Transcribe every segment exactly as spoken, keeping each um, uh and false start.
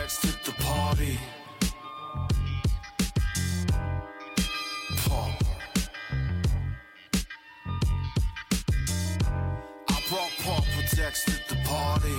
Dex to the party. Paul. I brought Papa Dex to the party.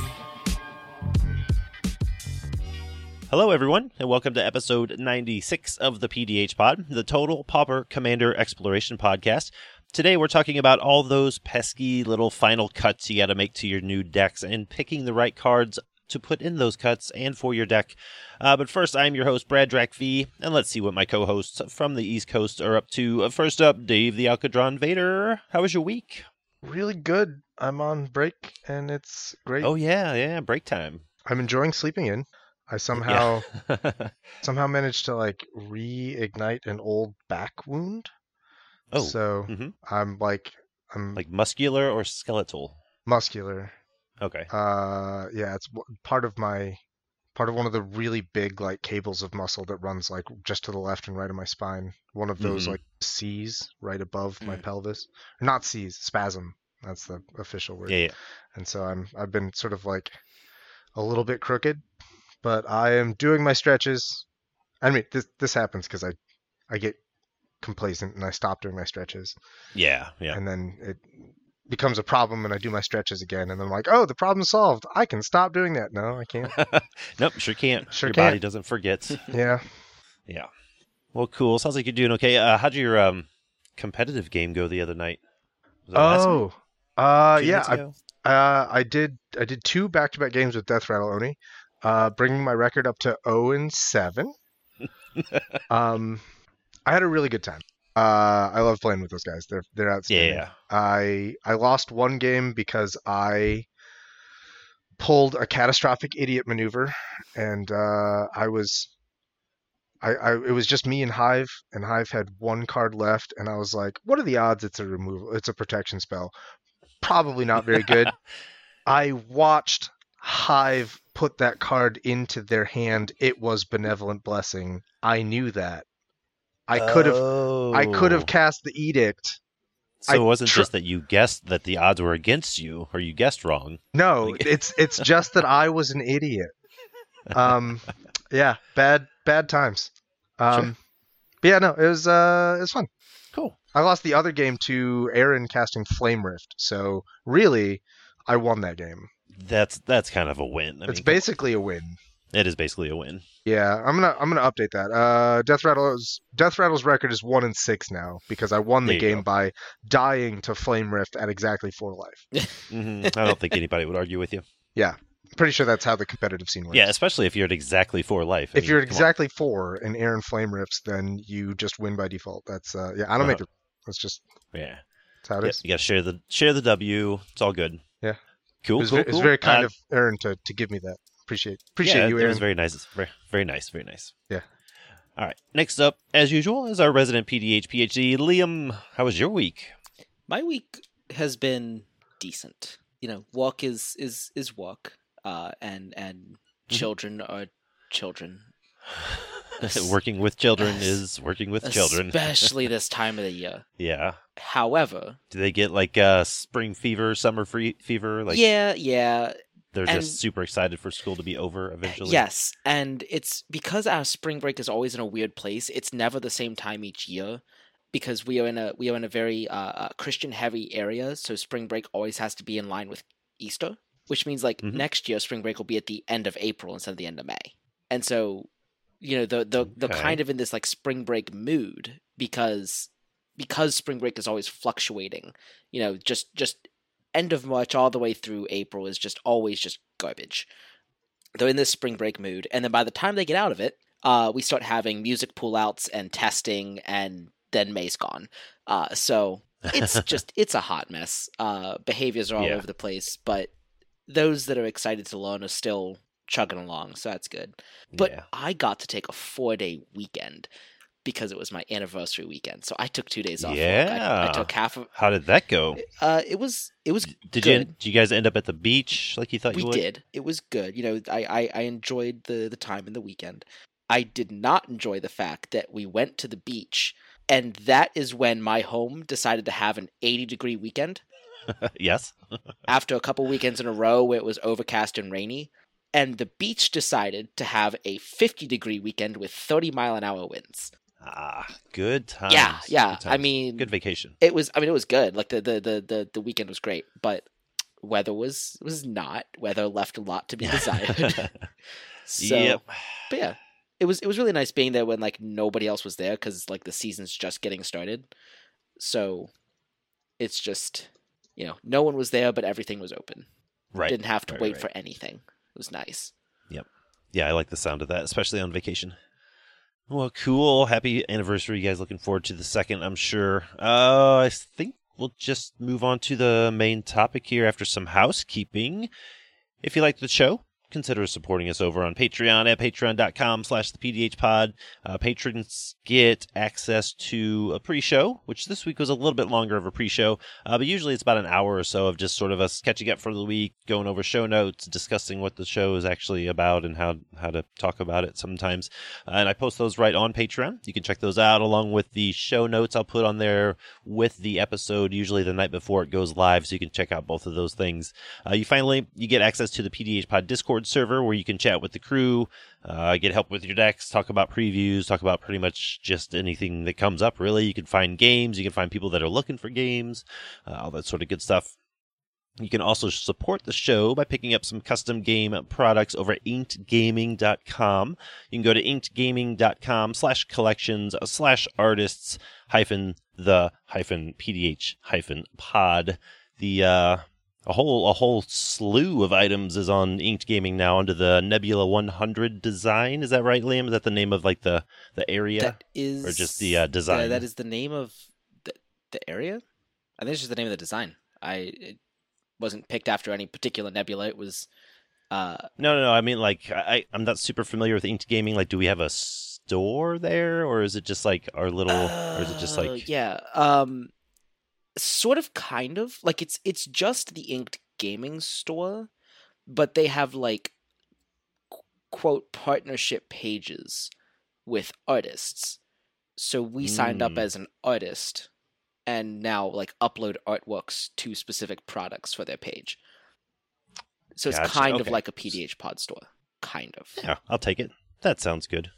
Hello, everyone, and welcome to episode ninety-six of the P D H Pod, the Total Pauper Commander Exploration Podcast. Today, we're talking about all those pesky little final cuts you got to make to your new decks and picking the right cards to put in those cuts and for your deck. Uh, but first, I'm your host, Brad Drac V, and let's see what my co-hosts from the East Coast are up to. Uh, first up, Dave the Alcadron Vader. How was your week? Really good. I'm on break, and it's great. Oh, yeah, yeah, break time. I'm enjoying sleeping in. I somehow Yeah. somehow managed to like reignite an old back wound. Oh, so mhm. I'm like I'm Like muscular or skeletal? muscular. Okay. Uh, yeah, it's w- part of my part of one of the really big like cables of muscle that runs like just to the left and right of my spine. One of those Mhm. like C's right above my Mm. pelvis. Not C's, spasm. That's the official word. Yeah, yeah. And so I'm I've been sort of like a little bit crooked, but I am doing my stretches. I mean, this this happens because I I get complacent and I stop doing my stretches, Yeah, yeah. and then it becomes a problem, and I do my stretches again, and then I'm like, oh, the problem's solved. I can stop doing that. No, I can't. Nope, sure can't. Sure your can't. body doesn't forget. Yeah. Yeah. Well, cool. Sounds like you're doing okay. Uh, how'd your um, competitive game go the other night? Was it last Oh. night? Uh, Two yeah. nights I, ago? uh, I did. I did two back-to-back games with Death Rattle Oni, uh, bringing my record up to zero and seven. um, I had a really good time. Uh, I love playing with those guys. They're they're outstanding. Yeah. I I lost one game because I pulled a catastrophic idiot maneuver, and uh, I was I, I it was just me and Hive, and Hive had one card left, and I was like, what are the odds it's a removal? It's a protection spell. Probably not very good. I watched Hive put that card into their hand. It was Benevolent Blessing. I knew that. I could have Oh. I could have cast the edict. So I it wasn't tr- just that you guessed that the odds were against you, or you guessed wrong. No, Like- it's it's just that I was an idiot. Um, yeah, bad bad times. Um, Sure. but yeah, no, it was uh, it was fun. Cool. I lost the other game to Aaron casting Flame Rift, so really, I won that game. That's that's kind of a win. I It's mean, basically a win. it is basically a win. Yeah, I'm gonna I'm gonna update that. Uh, Death Rattle's Death Rattle's record is one and six now because I won the There you game go. by dying to Flame Rift at exactly four life. hmm I don't think anybody would argue with you. Pretty sure that's how the competitive scene works. Yeah, especially if you're at exactly four life. I If mean, you're come on. exactly four and Aaron Flame Rifts, then you just win by default. That's uh, yeah. I don't make Uh-huh. the. That's just Yeah. that's how it Yep, is. you got to share the share the W. It's all good. Yeah. Cool. It was, cool, ve- it was cool. very kind Uh, of Aaron to, to give me that. Appreciate appreciate yeah, you, it Aaron. was very nice. It's very, very nice. Very nice. Yeah. All right. Next up, as usual, is our resident P D H PhD, Liam. How was your week? My week has been decent. You know, walk is is is walk, uh, and and Mm-hmm. children are children. Working with children es- is working with children. Especially this time of the year. Yeah. However, Do they get like uh, spring fever, summer free fever? Like yeah, yeah, they're and- just super excited for school to be over eventually. yes, and it's because our spring break is always in a weird place. It's never the same time each year because we are in a we are in a very uh, uh, Christian heavy area. So spring break always has to be in line with Easter, which means like Mhm. next year spring break will be at the end of April instead of the end of May. And so, you know, the the the Okay. kind of in this like spring break mood because because spring break is always fluctuating. You know, just just end of March all the way through April is just always just garbage. They're in this spring break mood, and then by the time they get out of it, uh, we start having music pullouts and testing, and then May's gone. Uh, so it's just it's a hot mess. Uh, behaviors are all Yeah. over the place, but those that are excited to learn are still chugging along, so that's good. But Yeah. I got to take a four day weekend because it was my anniversary weekend, so I took two days off. work. I, I Yeah. took half of. How did that go? Uh, it was it was Did good. you did you guys end up at the beach like you thought We you would? did. It was good. You know, I, I, I enjoyed the, the time in the weekend. I did not enjoy the fact that we went to the beach, and that is when my home decided to have an eighty degree weekend. Yes. After a couple weekends in a row where it was overcast and rainy, and the beach decided to have a fifty degree weekend with thirty mile an hour winds. Ah, good times. Yeah, yeah. Good times. I mean, good vacation. It was. I mean, it was good. Like the the the the, the weekend was great, but weather was was not. Weather left a lot to be desired. so, Yep. but yeah, it was it was really nice being there when like nobody else was there because like the season's just getting started. So it's just, you know, no one was there, but everything was open. Right. Didn't have to right, wait right. for anything. It was nice. Yep. Yeah, I like the sound of that, especially on vacation. Well, cool. Happy anniversary. You guys looking forward to the second, I'm sure. Uh, I think we'll just move on to the main topic here after some housekeeping. If you like the show, consider supporting us over on Patreon at patreon.com slash the PDHpod. Uh, patrons get access to a pre-show, which this week was a little bit longer of a pre-show, uh, but usually it's about an hour or so of just sort of us catching up for the week, going over show notes, discussing what the show is actually about and how, how to talk about it sometimes. Uh, and I post those right on Patreon. You can check those out along with the show notes I'll put on there with the episode, usually the night before it goes live, so you can check out both of those things. Uh, you finally, you get access to the PDHpod Discord server where you can chat with the crew, uh, get help with your decks, talk about previews, talk about pretty much just anything that comes up, really. You can find games, you can find people that are looking for games, uh, all that sort of good stuff. You can also support the show by picking up some custom game products over at inked gaming dot com. You can go to inked gaming dot com slash collections slash artists hyphen the hyphen pdh hyphen pod. The, uh, A whole a whole slew of items is on Inked Gaming now under the Nebula one hundred design. Is that right, Liam? Is that the name of like the, the area? That is, or just the uh, design? Yeah, that is the name of the, the area? I think it's just the name of the design. I It wasn't picked after any particular nebula. It was... Uh, no, no, no. I mean, like, I, I'm not super familiar with Inked Gaming. Like, do we have a store there? Or is it just like our little... Uh, or is it just like... Yeah, um... Sort of, kind of. Like, it's it's just the Inked Gaming store, but they have, like, qu- quote, partnership pages with artists. So we mm. signed up as an artist, and now, like, upload artworks to specific products for their page. So it's Gotcha. kind Okay. of like a P D H pod store. Kind of. Yeah, I'll take it. That sounds good.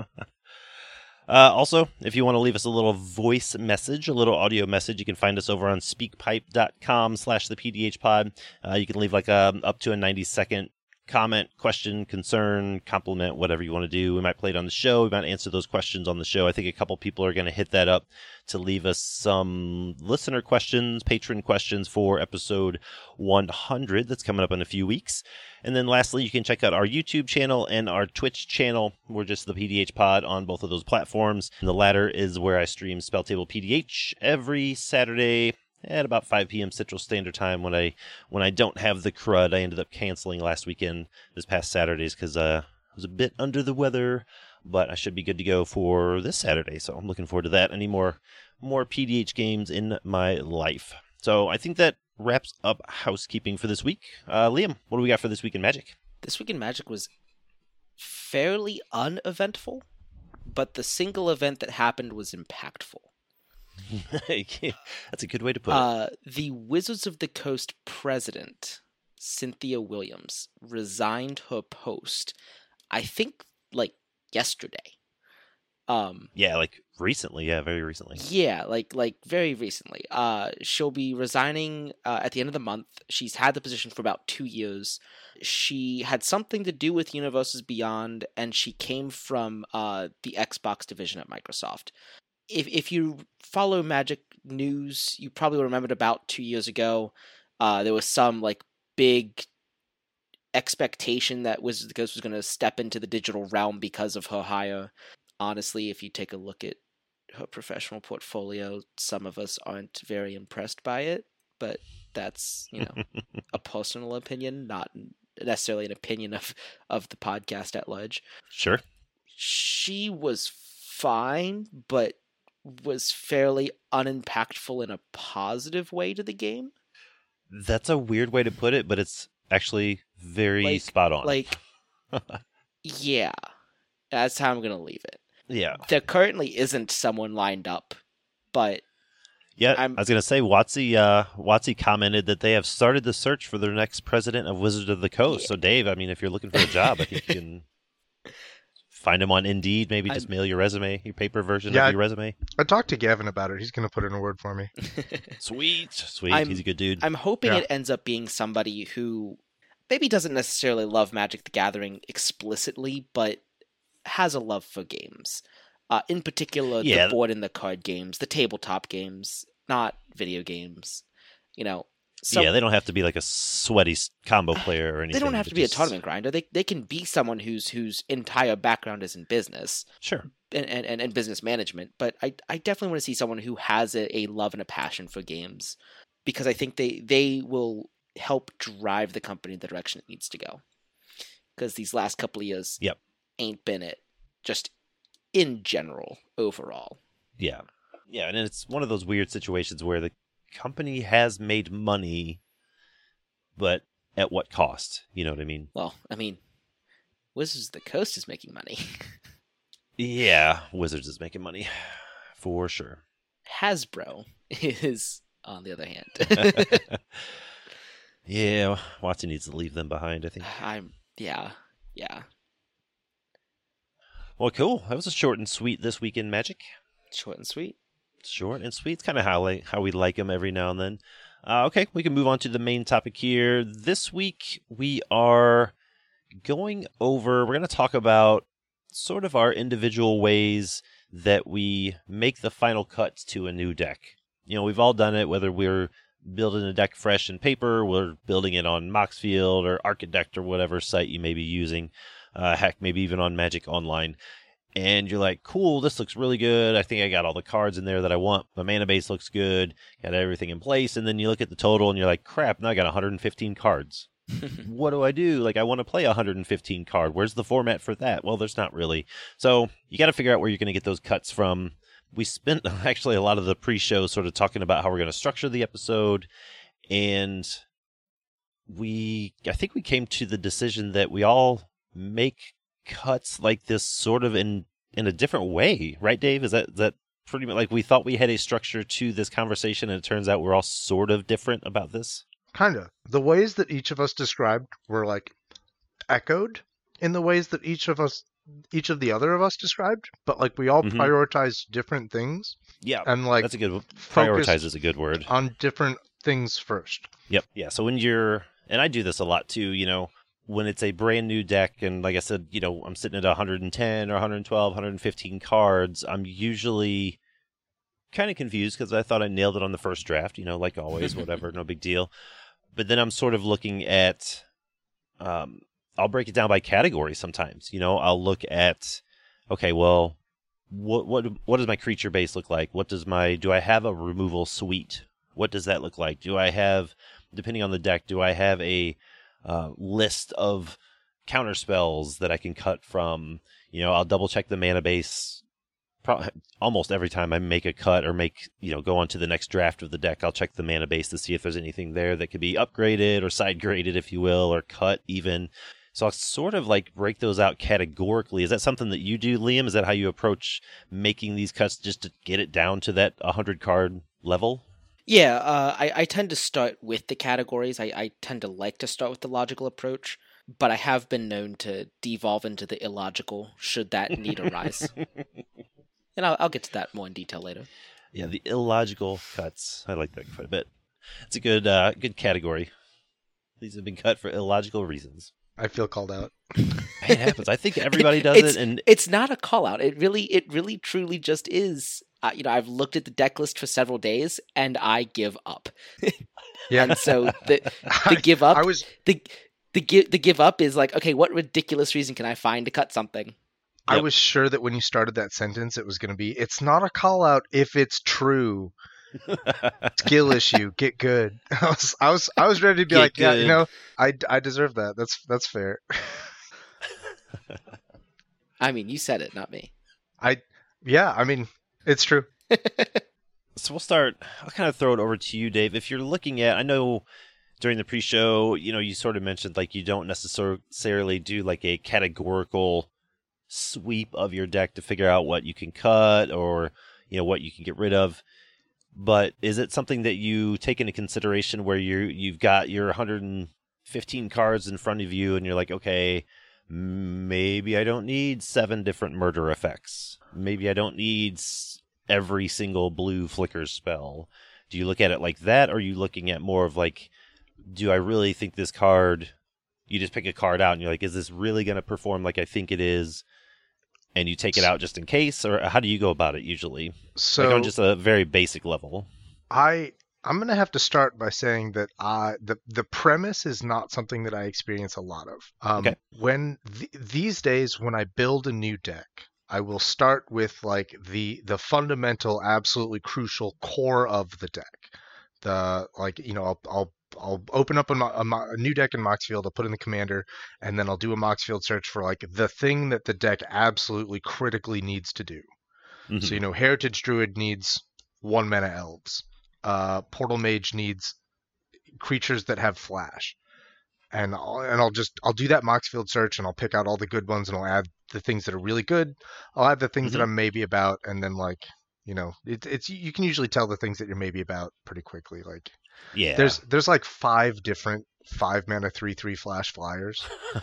Uh, also, if you want to leave us a little voice message, a little audio message, you can find us over on speakpipe.com slash the PDHpod. Uh, you can leave like a, up to a ninety second comment, question, concern, compliment, whatever you want to do. We might play it on the show. We might answer those questions on the show. I think a couple people are going to hit that up to leave us some listener questions, patron questions for episode one hundred that's coming up in a few weeks. And then lastly, you can check out our YouTube channel and our Twitch channel. We're just the P D H Pod on both of those platforms. And the latter is where I stream Spell Table P D H every Saturday at about five p.m. Central Standard Time. When I when I don't have the crud, I ended up canceling last weekend, this past Saturdays, because uh, I was a bit under the weather. But I should be good to go for this Saturday, so I'm looking forward to that. Any more more P D H games in my life. So I think that wraps up housekeeping for this week. Uh, Liam, what do we got for this week in Magic? This week in Magic was fairly uneventful, but the single event that happened was impactful. That's a good way to put uh, it. The Wizards of the Coast president, Cynthia Williams, resigned her post, I think, like, yesterday. Um, yeah, like recently. Yeah, very recently. Yeah, like like very recently. Uh, she'll be resigning uh, at the end of the month. She's had the position for about two years. She had something to do with Universes Beyond, and she came from uh, the Xbox division at Microsoft. If if you follow Magic news, you probably remembered about two years ago, uh, there was some like big expectation that Wizards of the Coast was going to step into the digital realm because of her hire. Honestly, if you take a look at her professional portfolio, some of us aren't very impressed by it, but that's, you know, a personal opinion, not necessarily an opinion of, of the podcast at large. Sure. She was fine, but was fairly unimpactful in a positive way to the game. That's a weird way to put it, but it's actually very like, spot on. Like, yeah, that's how I'm going to leave it. Yeah. There currently isn't someone lined up, but Yeah, I'm- I was going to say, Watsy, uh, Watsy commented that they have started the search for their next president of Wizards of the Coast. Yeah. So, Dave, I mean, if you're looking for a job, I think you can find him on Indeed. Maybe just I'm- mail your resume, your paper version Yeah. of your resume. I talked to Gavin about it. He's going to put in a word for me. Sweet, sweet. I'm- He's a good dude. I'm hoping Yeah. it ends up being somebody who maybe doesn't necessarily love Magic the Gathering explicitly, but has a love for games. Uh, in particular, Yeah. the board and the card games, the tabletop games, not video games. You know, some, yeah, they don't have to be like a sweaty s- combo player or anything. they don't have but to be a just- tournament grinder. They they can be someone whose whose entire background is in business Sure. and, and, and business management. But I I definitely want to see someone who has a, a love and a passion for games, because I think they, they will help drive the company in the direction it needs to go. Because these last couple of years Yep. ain't been it, just in general, overall. Yeah. Yeah, and it's one of those weird situations where the company has made money, but at what cost? You know what I mean? Well, I mean, Wizards of the Coast is making money. Yeah, Wizards is making money, for sure. Hasbro is, on the other hand. Yeah, Watson needs to leave them behind, I think. I'm, yeah, yeah. Well, cool. That was a short and sweet this week in Magic. Short and sweet. Short and sweet. It's kind of how like how we like them every now and then. Uh, okay, we can move on to the main topic here. This week we are going over. We're going to talk about sort of our individual ways that we make the final cuts to a new deck. You know, we've all done it, whether we're building a deck fresh in paper, we're building it on Moxfield or Architect or whatever site you may be using. Uh, heck, maybe even on Magic Online. And you're like, cool, this looks really good. I think I got all the cards in there that I want. My mana base looks good. Got everything in place. And then you look at the total and you're like, crap, now I got one hundred fifteen cards. What do I do? Like, I want to play one hundred fifteen card. Where's the format for that? Well, there's not really. So you got to figure out where you're going to get those cuts from. We spent actually a lot of the pre-show sort of talking about how we're going to structure the episode. And we, I think we came to the decision that we all make cuts like this sort of in in a different way, right, Dave? Is that that pretty much like we thought we had a structure to this conversation, and it turns out we're all sort of different about this? Kind of. The ways that each of us described were like echoed in the ways that each of us, each of the other of us described, but like we all Mhm. prioritized different things Yeah, and like that's a good focused prioritize is a good word. on different things first. Yep. Yeah. So when you're, and I do this a lot too, you know, when it's a brand new deck, and like I said, you know, I'm sitting at one hundred ten or one hundred twelve, one hundred fifteen cards, I'm usually kind of confused because I thought I nailed it on the first draft, you know, like always, whatever, no big deal. But then I'm sort of looking at, um, I'll break it down by category sometimes, you know, I'll look at, okay, well, what what what does my creature base look like? What does my, do I have a removal suite? What does that look like? Do I have, depending on the deck, do I have a uh, list of counter spells that I can cut from? You know, I'll double check the mana base pro- almost every time I make a cut or make, you know, go on to the next draft of the deck. I'll check the mana base to see if there's anything there that could be upgraded or side graded, if you will, or cut even. So I'll sort of like break those out categorically. Is that something that you do, Liam? Is that how you approach making these cuts, just to get it down to that one hundred card level? Yeah, uh, I, I tend to start with the categories. I, I tend to like to start with the logical approach, but I have been known to devolve into the illogical should that need arise. And I'll, I'll get to that more in detail later. Yeah, the illogical cuts. I like that quite a bit. It's a good uh, good category. These have been cut for illogical reasons. I feel called out. It happens. I think everybody does it's, it, and it's not a call out. It really, it really, truly just is. Uh, you know, I've looked at the deck list for several days, and I give up. Yeah. And so the the give up, I was the the give the give up is like, okay, what ridiculous reason can I find to cut something? I Yep. was sure that when you started that sentence, it was going to be, it's not a call out if it's true. Skill issue, get good. I was, I was, I was ready to be Get like, yeah, good. you know, I, I deserve that. That's, that's fair. I mean, you said it, not me. I, yeah, I mean, it's true. So we'll start. I'll kind of throw it over to you, Dave. If you're looking at, I know during the pre-show, you know, you sort of mentioned like you don't necessarily do like a categorical sweep of your deck to figure out what you can cut or, you know, what you can get rid of. but is it something that you take into consideration where you you've got your one hundred fifteen cards in front of you and you're like, okay, maybe I don't need seven different murder effects. Maybe I don't need every single blue flicker spell. Do you look at it like that, or are you looking at more of like, do I really think this card, you just pick a card out and you're like, is this really going to perform like I think it is? And you take it out just in case, or how do you go about it usually? So like on just a very basic level. I I'm gonna have to start by saying that I the the premise is not something that I experience a lot of. Um, Okay. When th- these days, when I build a new deck, I will start with like the the fundamental, absolutely crucial core of the deck. The like you know I'll I'll, I'll open up a, mo- a, mo- a new deck in Moxfield. I'll put in the commander, and then I'll do a Moxfield search for like the thing that the deck absolutely critically needs to do. Mhm. So you know, Heritage Druid needs one mana elves. Uh, Portal Mage needs creatures that have flash, and I'll, and I'll just I'll do that Moxfield search and I'll pick out all the good ones and I'll add the things that are really good. I'll add the things that Mhm. I'm maybe about, and then like you know it's it's you can usually tell the things that you're maybe about pretty quickly. Like Yeah. there's there's like five different five mana three three flash flyers.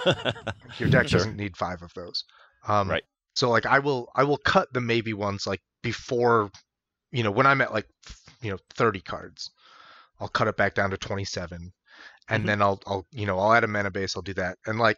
Your deck Sure. doesn't need five of those. Um, Right. So like I will I will cut the maybe ones like before, you know, when I'm at like you know thirty cards, I'll cut it back down to twenty-seven, and Mhm. then I'll I'll you know I'll add a mana base. I'll do that, and like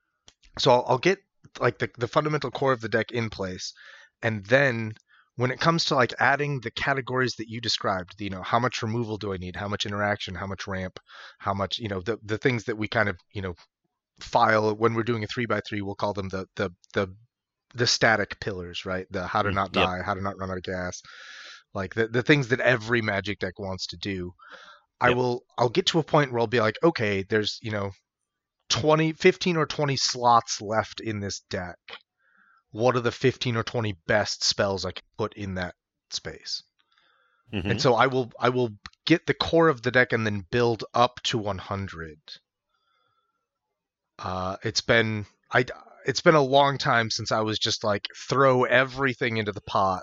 so I'll, I'll get like the the fundamental core of the deck in place, and then when it comes to like adding the categories that you described, you know, how much removal do I need? How much interaction? How much ramp? How much you know the the things that we kind of you know file when we're doing a three by three, we'll call them the the the the static pillars, right? The how to Mm, not yep. die, how to not run out of gas, like the the things that every Magic deck wants to do. I Yep. will I'll get to a point where I'll be like, okay, there's you know twenty, fifteen or twenty slots left in this deck. What are the fifteen or twenty best spells I can put in that space? Mhm. And so I will I will get the core of the deck and then build up to one hundred. Uh, it's been I it's been a long time since I was just like throw everything into the pot,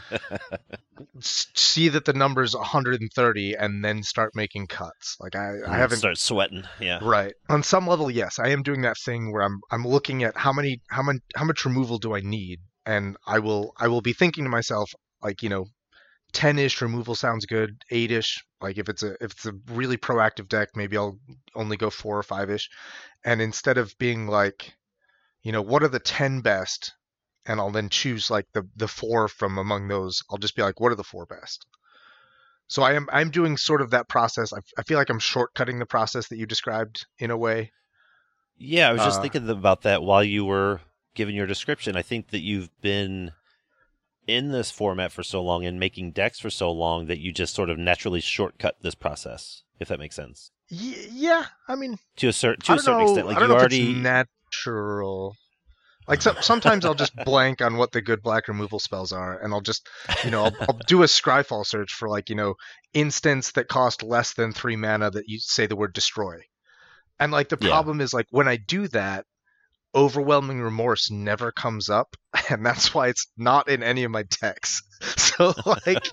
s- see that the number's one hundred thirty, and then start making cuts. Like I, I haven't start sweating. Yeah. right on some level. Yes, I am doing that thing where I'm I'm looking at how many how many how much removal do I need, and I will I will be thinking to myself like you know ten-ish removal sounds good, eight-ish. Like if it's a if it's a really proactive deck, maybe I'll only go four or five-ish. And instead of being like, you know, what are the ten best, and I'll then choose like the the four from among those, I'll just be like, what are the four best? So I am I'm doing sort of that process. I, I feel like I'm shortcutting the process that you described in a way. Yeah, I was just Uh, thinking about that while you were giving your description. I think that you've been in this format for so long and making decks for so long that you just sort of naturally shortcut this process, if that makes sense. Y- yeah, I mean, To a certain to I a don't certain know. extent, like I don't you know already if it's natural. Like so, sometimes I'll just blank on what the good black removal spells are, and I'll just, you know, I'll, I'll do a Scryfall search for like, you know, instants that cost less than three mana that you say the word destroy. And like the Yeah. problem is like when I do that, overwhelming remorse never comes up, and that's why it's not in any of my decks. So like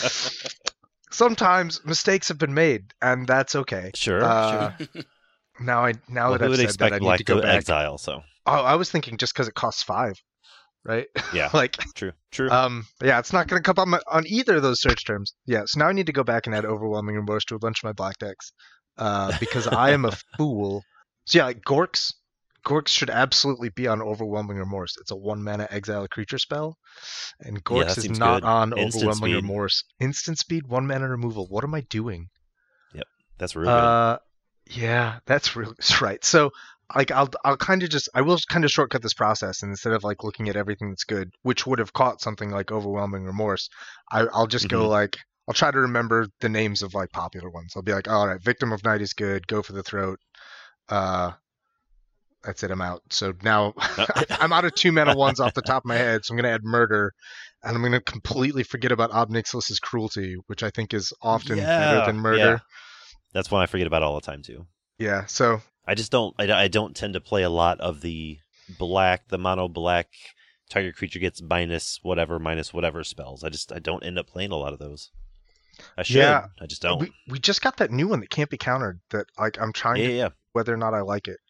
sometimes mistakes have been made, and that's okay. Sure, Uh, Now I now well, that who I've would said expect that, I need black to go to back. exile? So Oh, I was thinking just because it costs five, right? yeah, like, true, true. um, yeah, it's not going to come up on, on either of those search terms. Yeah, so now I need to go back and add overwhelming remorse to a bunch of my black decks, uh, because I am a fool. So yeah, like Gorks, Gorks should absolutely be on overwhelming remorse. It's a one mana exile a creature spell, and Yeah, Gorks that is seems not good. on Instant overwhelming speed. remorse. Instant speed, one mana removal. What am I doing? That's real good. Uh, yeah, that's really that's right. So, like, I'll I'll kind of just I will kind of shortcut this process, and instead of like looking at everything that's good, which would have caught something like overwhelming remorse, I, I'll just go Mhm. like I'll try to remember the names of like popular ones. I'll be like, all right, Victim of Night is good. Go for the Throat. Uh, that's it. I'm out. So now I'm out of two mana ones off the top of my head. So I'm gonna add Murder, and I'm gonna completely forget about Ob Nixilis's Cruelty, which I think is often Yeah, better than Murder. yeah. That's one I forget about all the time too. Yeah. So. I just don't. I, I don't tend to play a lot of the black, the mono black. Target creature gets minus whatever, minus whatever spells. I just I don't end up playing a lot of those. I should. Yeah. I just don't. We we just got that new one that can't be countered. That like I'm trying Yeah, to yeah. whether or not I like it.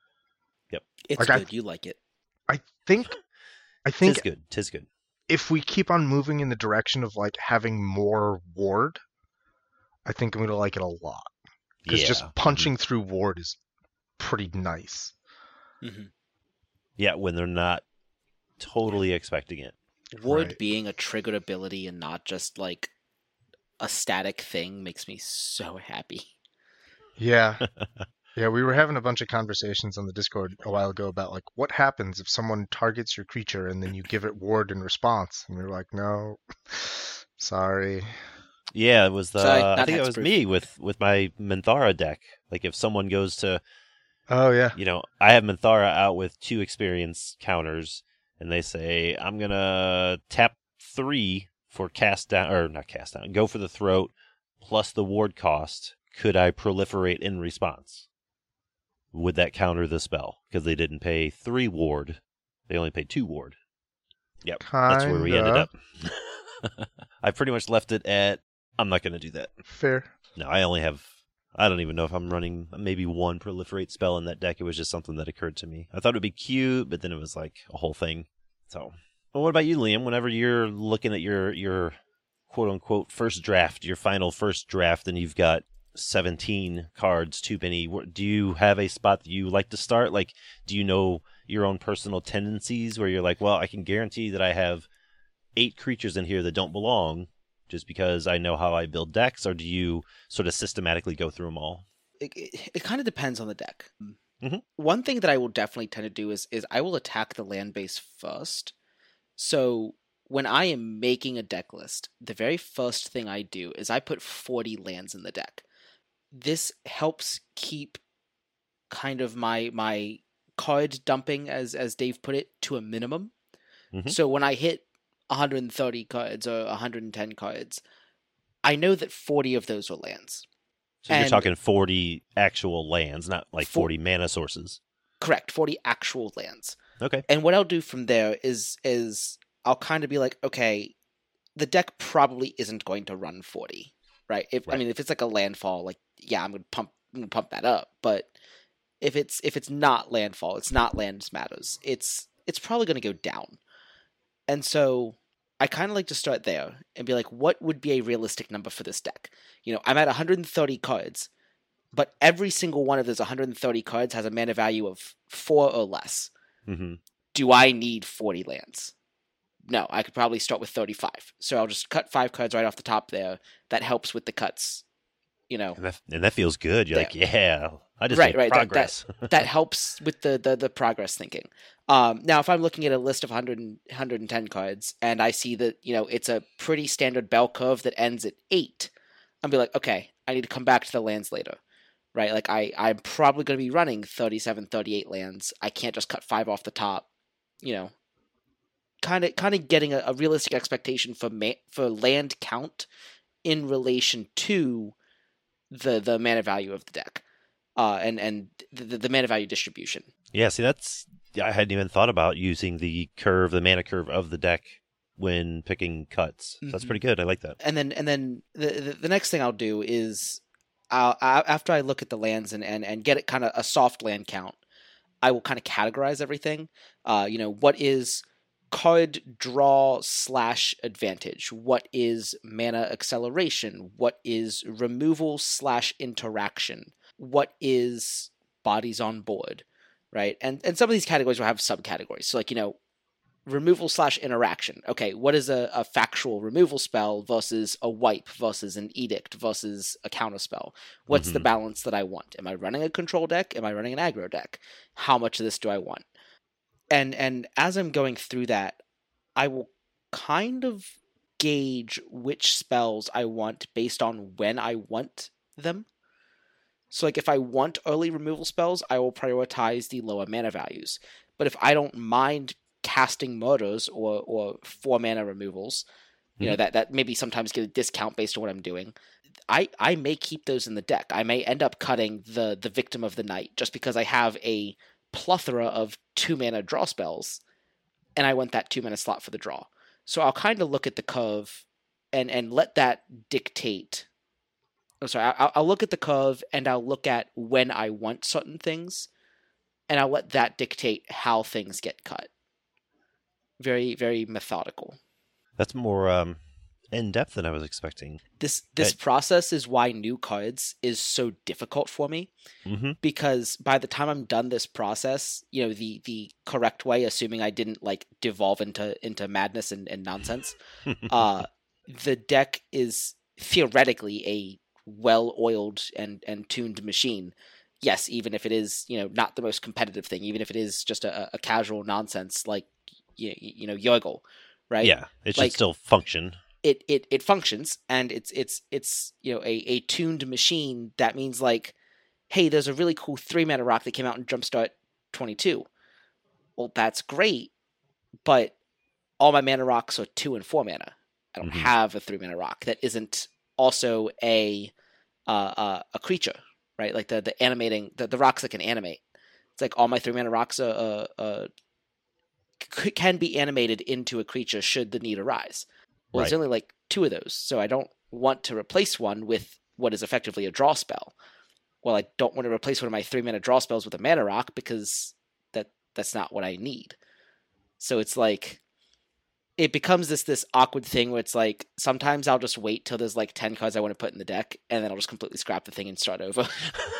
It's Like, I- good. You like it. I think I think Tis good. Tis good. if we keep on moving in the direction of like having more ward, I think I'm gonna like it a lot. Because Yeah. just punching through ward is pretty nice. Mm-hmm. Yeah, when they're not totally expecting it. Ward Right. being a triggered ability and not just like a static thing makes me so happy. Yeah. Yeah, we were having a bunch of conversations on the Discord a while ago about like what happens if someone targets your creature and then you give it ward in response, and we were like, no, sorry. Yeah, it was the. Sorry, I not think it was hexproof. me with with my Minthara deck. Like if someone goes to, Oh yeah, you know, I have Minthara out with two experience counters, and they say I'm gonna tap three for cast down or not cast down, go for the throat plus the ward cost. Could I proliferate in response? Would that counter the spell? Because they didn't pay three ward, they only paid two ward. Yep, that's where we ended Kinda. up. I pretty much left it at. I'm not gonna do that. fair. No, I only have. I don't even know if I'm running maybe one proliferate spell in that deck. It was just something that occurred to me. I thought it would be cute, but then it was like a whole thing. So, well, what about you, Liam? Whenever you're looking at your your quote unquote first draft, your final first draft, and you've got seventeen cards too many, wh- do you have a spot that you like to start? Like, do you know your own personal tendencies where you're like, well, I can guarantee that I have eight creatures in here that don't belong, just because I know how I build decks, or do you sort of systematically go through them all? It, it, it kind of depends on the deck. Mhm. One thing that I will definitely tend to do is is I will attack the land base first. So when I am making a deck list, the very first thing I do is I put forty lands in the deck. This helps keep kind of my my card dumping, as as Dave put it, to a minimum. Mhm. So when I hit one hundred thirty cards or one hundred ten cards, I know that forty of those are lands. So you're And- talking forty actual lands, not like For- forty mana sources. Correct, forty actual lands. Okay. And what I'll do from there is is I'll kind of be like, okay, the deck probably isn't going to run forty, right? If I Right. mean, if it's like a landfall, like yeah, I'm gonna pump I'm gonna pump that up. But if it's if it's not landfall, it's not lands matters. It's it's probably gonna go down. And so I kind of like to start there and be like, what would be a realistic number for this deck? You know, I'm at one hundred thirty cards, but every single one of those one hundred thirty cards has a mana value of four or less. hmm Do I need forty lands? No, I could probably start with thirty-five. So I'll just cut five cards right off the top there. That helps with the cuts. You know, And that, and that feels good. You're like, yeah, I just Right, made right, that- progress. that helps with the, the, the progress thinking. Um, now, if I'm looking at a list of one hundred, one hundred ten cards and I see that, you know, it's a pretty standard bell curve that ends at eight, I'll be like, okay, I need to come back to the lands later. Right? Like, I, I'm probably going to be running thirty-seven, thirty-eight lands. I can't just cut five off the top. You know, kind of kind of getting a, a realistic expectation for ma- for land count in relation to the the mana value of the deck, uh, and and the, the mana value distribution. Yeah, see, that's. Yeah, I hadn't even thought about using the curve, the mana curve of the deck when picking cuts. So that's Mhm. pretty good. I like that. And then and then the the, the next thing I'll do is, I'll, I, after I look at the lands and and, and get it kind of a soft land count, I will kind of categorize everything. Uh, you know, what is card draw slash advantage? What is mana acceleration? What is removal slash interaction? What is bodies on board? Right? And and some of these categories will have subcategories. So like, you know, removal slash interaction. Okay, what is a, a factual removal spell versus a wipe versus an edict versus a counterspell? What's the Mhm. balance that I want? Am I running a control deck? Am I running an aggro deck? How much of this do I want? And and as I'm going through that, I will kind of gauge which spells I want based on when I want them. So like if I want early removal spells, I will prioritize the lower mana values. But if I don't mind casting murders or or four mana removals, you know, that that maybe sometimes get a discount based on what I'm doing, I I may keep those in the deck. I may end up cutting the the Victim of the Night just because I have a plethora of two mana draw spells and I want that two mana slot for the draw. So I'll kind of look at the curve and and let that dictate. I'm sorry. I'll, I'll look at the curve and I'll look at when I want certain things, and I'll let that dictate how things get cut. Very, very methodical. That's more um, in depth than I was expecting. This this I- process is why new cards is so difficult for me, Mm-hmm. because by the time I'm done this process, you know, the the correct way, assuming I didn't like devolve into into madness and, and nonsense, uh, the deck is theoretically a well-oiled and and tuned machine. Yes, even if it is, you know, not the most competitive thing, even if it is just a, a casual nonsense like you, you know Yurgle, right? Yeah, it should Like- still function. It, it it functions, and it's it's it's you know a, a tuned machine. That means like, hey, there's a really cool three mana rock that came out in Jumpstart twenty-two. Well, that's great, but all my mana rocks are two and four mana. I don't Mhm. have a three mana rock that isn't also a uh, uh, a creature, right? Like the the animating the, the rocks that can animate. It's like all my three mana rocks are, uh, uh, c- can be animated into a creature should the need arise. Well, Right. there's only like two of those, so I don't want to replace one with what is effectively a draw spell. Well, I don't want to replace one of my three mana draw spells with a mana rock because that that's not what I need. So it's like it becomes this this awkward thing where it's like sometimes I'll just wait till there's like ten cards I want to put in the deck, and then I'll just completely scrap the thing and start over.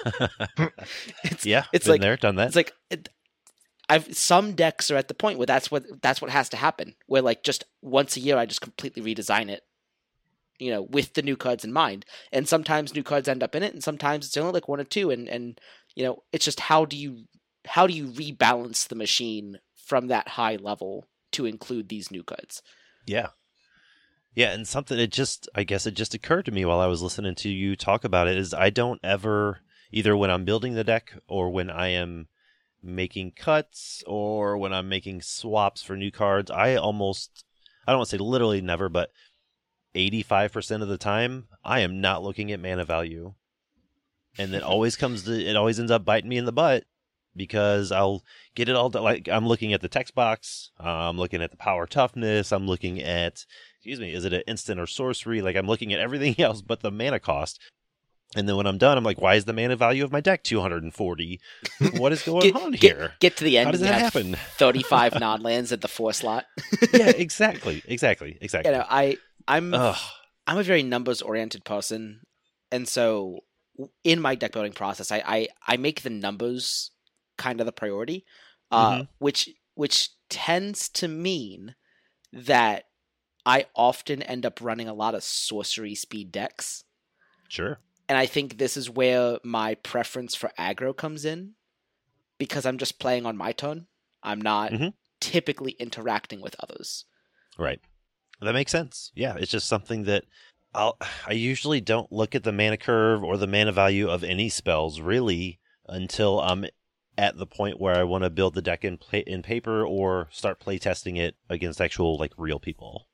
it's, yeah, it's been like there, done that. it's like it, I've some decks are at the point where that's what that's what has to happen. Where like just once a year I just completely redesign it, you know, with the new cards in mind. And sometimes new cards end up in it, and sometimes it's only like one or two. And and you know, it's just how do you how do you rebalance the machine from that high level to include these new cards? Yeah. Yeah, and something it just I guess it just occurred to me while I was listening to you talk about it is I don't ever, either when I'm building the deck or when I am making cuts or when I'm making swaps for new cards, I almost I don't want to say literally never, but eighty-five percent of the time I am not looking at mana value. And it always comes to it always ends up biting me in the butt because I'll get it all done. Like I'm looking at the text box, uh, I'm looking at the power toughness, I'm looking at, excuse me, is it an instant or sorcery? Like I'm looking at everything else but the mana cost. And then when I'm done, I'm like, why is the mana value of my deck two hundred forty? What is going Get, on get, here? get to the end. How does and you that have happen? thirty-five non-lands at the four slot. Yeah, exactly, exactly, exactly. You know, I I'm Ugh. I'm a very numbers oriented person, and so in my deck building process, I I, I make the numbers kind of the priority, uh, Mhm. which which tends to mean that I often end up running a lot of sorcery speed decks, Sure. and I think this is where my preference for aggro comes in, because I'm just playing on my turn. I'm not Mhm. typically interacting with others. Right. That makes sense. Yeah, it's just something that I'll I usually don't look at the mana curve or the mana value of any spells really until I'm at the point where I want to build the deck in play, in paper or start play testing it against actual like real people.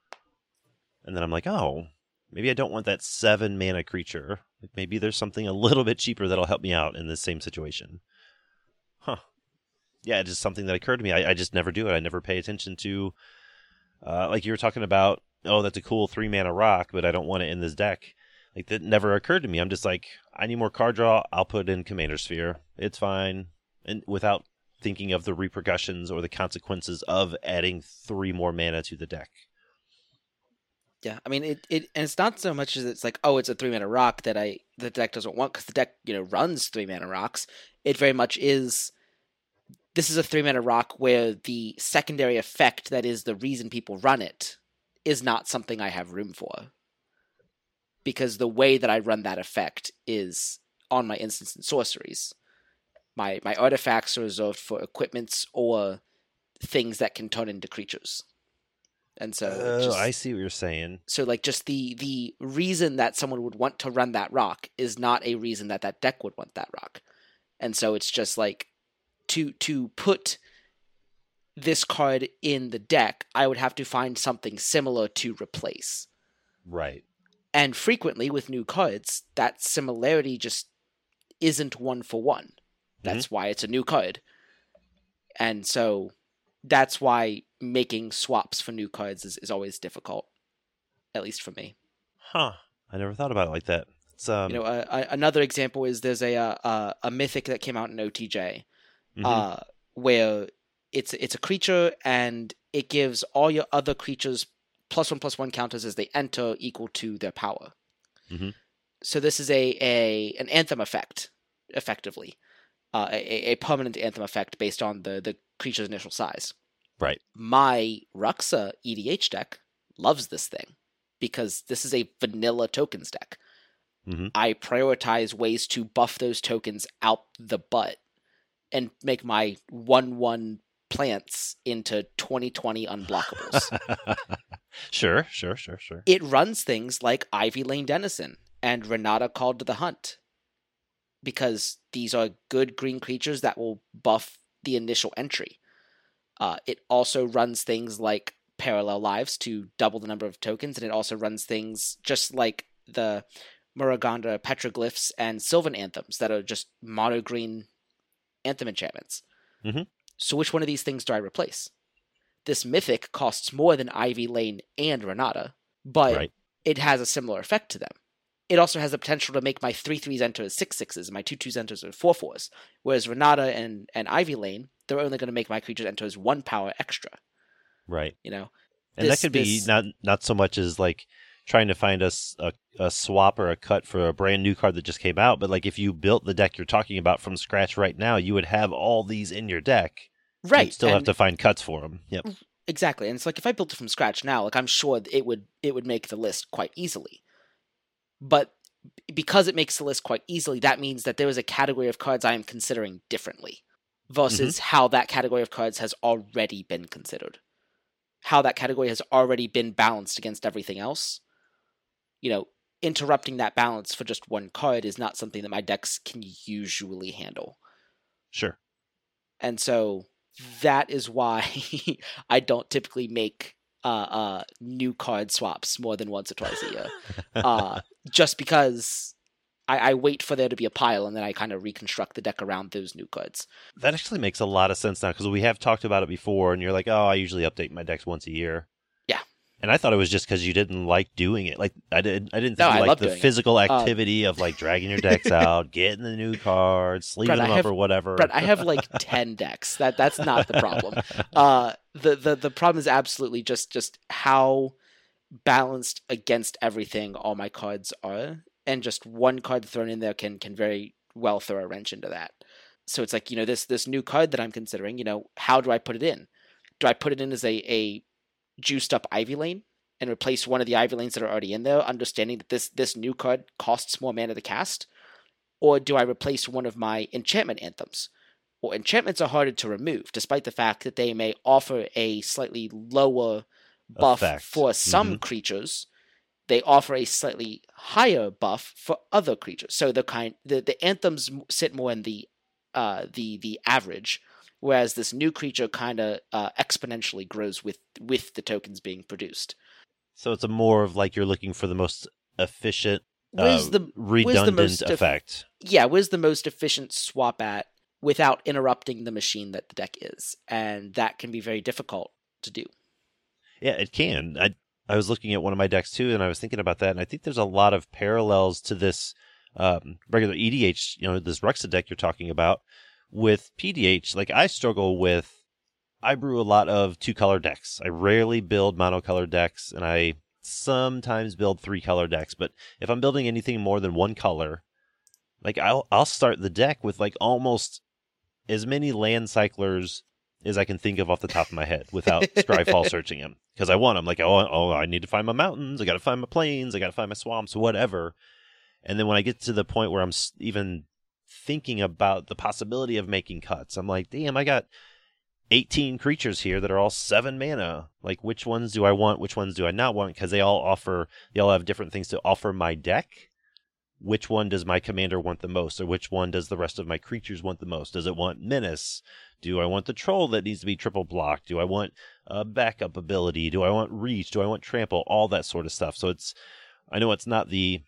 And then I'm like, "Oh, maybe I don't want that seven mana creature. Like maybe there's something a little bit cheaper that'll help me out in this same situation." Huh. Yeah, it's just something that occurred to me. I, I just never do it. I never pay attention to Uh, like you were talking about, oh, that's a cool three mana rock, but I don't want it in this deck. Like that never occurred to me. I'm just like, I need more card draw. I'll put in Commander Sphere. It's fine, and without thinking of the repercussions or the consequences of adding three more mana to the deck. Yeah, I mean it, it, and it's not so much as it's like, oh, it's a three mana rock that I the deck doesn't want because the deck, you know, runs three mana rocks. It very much is. This is a three mana rock where the secondary effect that is the reason people run it is not something I have room for, because the way that I run that effect is on my instants and sorceries. My my artifacts are reserved for equipments or things that can turn into creatures, and so it Oh, just- I see what you're saying. So, like, just the the reason that someone would want to run that rock is not a reason that that deck would want that rock, and so it's just like to to put this card in the deck, I would have to find something similar to replace. Right. And frequently with new cards, that similarity just isn't one for one. That's why it's a new card, and so that's why making swaps for new cards is, is always difficult. at least for me. Huh. I never thought about it like that. It's, um, You know, uh, uh, another example is there's a uh, a mythic that came out in O T J, mhm. uh, where it's it's a creature and it gives all your other creatures plus one plus one counters as they enter equal to their power. Mhm. So this is a, a an anthem effect, effectively, uh, a, a permanent anthem effect based on the, the creature's initial size. Right. My Ruxa E D H deck loves this thing because this is a vanilla tokens deck. Mhm. I prioritize ways to buff those tokens out the butt and make my one one plants into twenty twenty unblockables. Sure, sure, sure, sure. It runs things like Ivy Lane Denizen and Renata Called to the Hunt because these are good green creatures that will buff the initial entry. Uh, it also runs things like Parallel Lives to double the number of tokens, and it also runs things just like the Muraganda Petroglyphs and Sylvan Anthems that are just mono green anthem enchantments. Mhm. So which one of these things do I replace? This mythic costs more than Ivy Lane and Renata, but Right. it has a similar effect to them. It also has the potential to make my three threes enter as six sixes and my two twos enter as four fours, whereas Renata and, and Ivy Lane, they're only going to make my creatures enter as one power extra. Right. You know, And This- that could be this- not not so much as like trying to find a, s- a, a swap or a cut for a brand new card that just came out, but like if you built the deck you're talking about from scratch right now, you would have all these in your deck. right? You'd still have and- to find cuts for them. Yep. Exactly, and it's like if I built it from scratch now, like I'm sure it would it would make the list quite easily. But because it makes the list quite easily, that means that there is a category of cards I am considering differently versus how that category of cards has already been considered. How that category has already been balanced against everything else. You know, interrupting that balance for just one card is not something that my decks can usually handle. Sure. And so that is why I don't typically make uh, uh, new card swaps more than once or twice a year. uh, just because I, I wait for there to be a pile and then I kind of reconstruct the deck around those new cards. That actually makes a lot of sense now because we have talked about it before, and you're like, "Oh, I usually update my decks once a year." Yeah. And I thought it was just because you didn't like doing it. Like I did, I didn't No, think I you love liked the doing it. physical Uh, activity of like dragging your decks out, getting the new cards, sleeving Brett, I them up have- or whatever. But I have like ten decks. That that's not the problem. Uh, the, the the problem is absolutely just just how balanced against everything all my cards are, and just one card thrown in there can can very well throw a wrench into that. So it's like, you know, this this new card that I'm considering, you know, how do I put it in? Do I put it in as a, a juiced up Ivy Lane and replace one of the Ivy Lanes that are already in there, understanding that this this new card costs more mana to cast? Or do I replace one of my enchantment anthems? Well, enchantments are harder to remove, despite the fact that they may offer a slightly lower buff Effect. for some Mhm. creatures. They offer a slightly higher buff for other creatures. So the kind the, the anthems sit more in the uh the the average, whereas this new creature kind of uh, exponentially grows with with the tokens being produced. So it's a more of like you're looking for the most efficient, Where's uh, the redundant most eff- effect. yeah, where's the most efficient swap at without interrupting the machine that the deck is? And that can be very difficult to do. Yeah, it can. I I was looking at one of my decks too, and I was thinking about that, and I think there's a lot of parallels to this um, regular E D H, you know, this Ruxa deck you're talking about with P D H. Like I struggle with, I brew a lot of two color decks. I rarely build monocolor decks, and I sometimes build three color decks. But if I'm building anything more than one color, like I'll I'll start the deck with like almost as many land cyclers as I can think of off the top of my head without Scryfall searching them. Because I want them. Like, oh, oh, I need to find my mountains. I got to find my plains. I got to find my swamps, whatever. And then when I get to the point where I'm s- even thinking about the possibility of making cuts, I'm like, damn, I got eighteen creatures here that are all seven mana. Like, which ones do I want? Which ones do I not want? Because they all offer, they all have different things to offer my deck. Which one does my commander want the most? Or which one does the rest of my creatures want the most? Does it want Menace? Do I want the Troll that needs to be triple blocked? Do I want a backup ability? Do I want Reach? Do I want Trample? All that sort of stuff. So it's, I know it's not the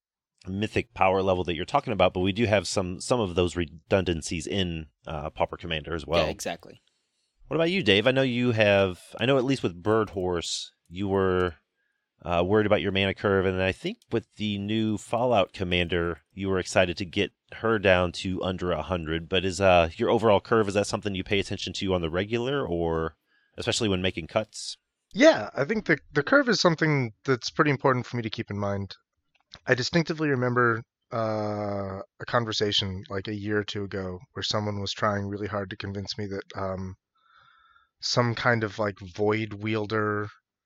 mythic power level that you're talking about, but we do have some some of those redundancies in uh, Pauper Commander as well. Yeah, exactly. What about you, Dave? I know you have, I know at least with Bird Horse, you were uh, worried about your mana curve. And I think with the new Fallout Commander, you were excited to get her down to under one hundred. But is uh, your overall curve, is that something you pay attention to on the regular, or especially when making cuts? Yeah, I think the the curve is something that's pretty important for me to keep in mind. I distinctively remember uh, a conversation like a year or two ago where someone was trying really hard to convince me that um, some kind of like Void Wielder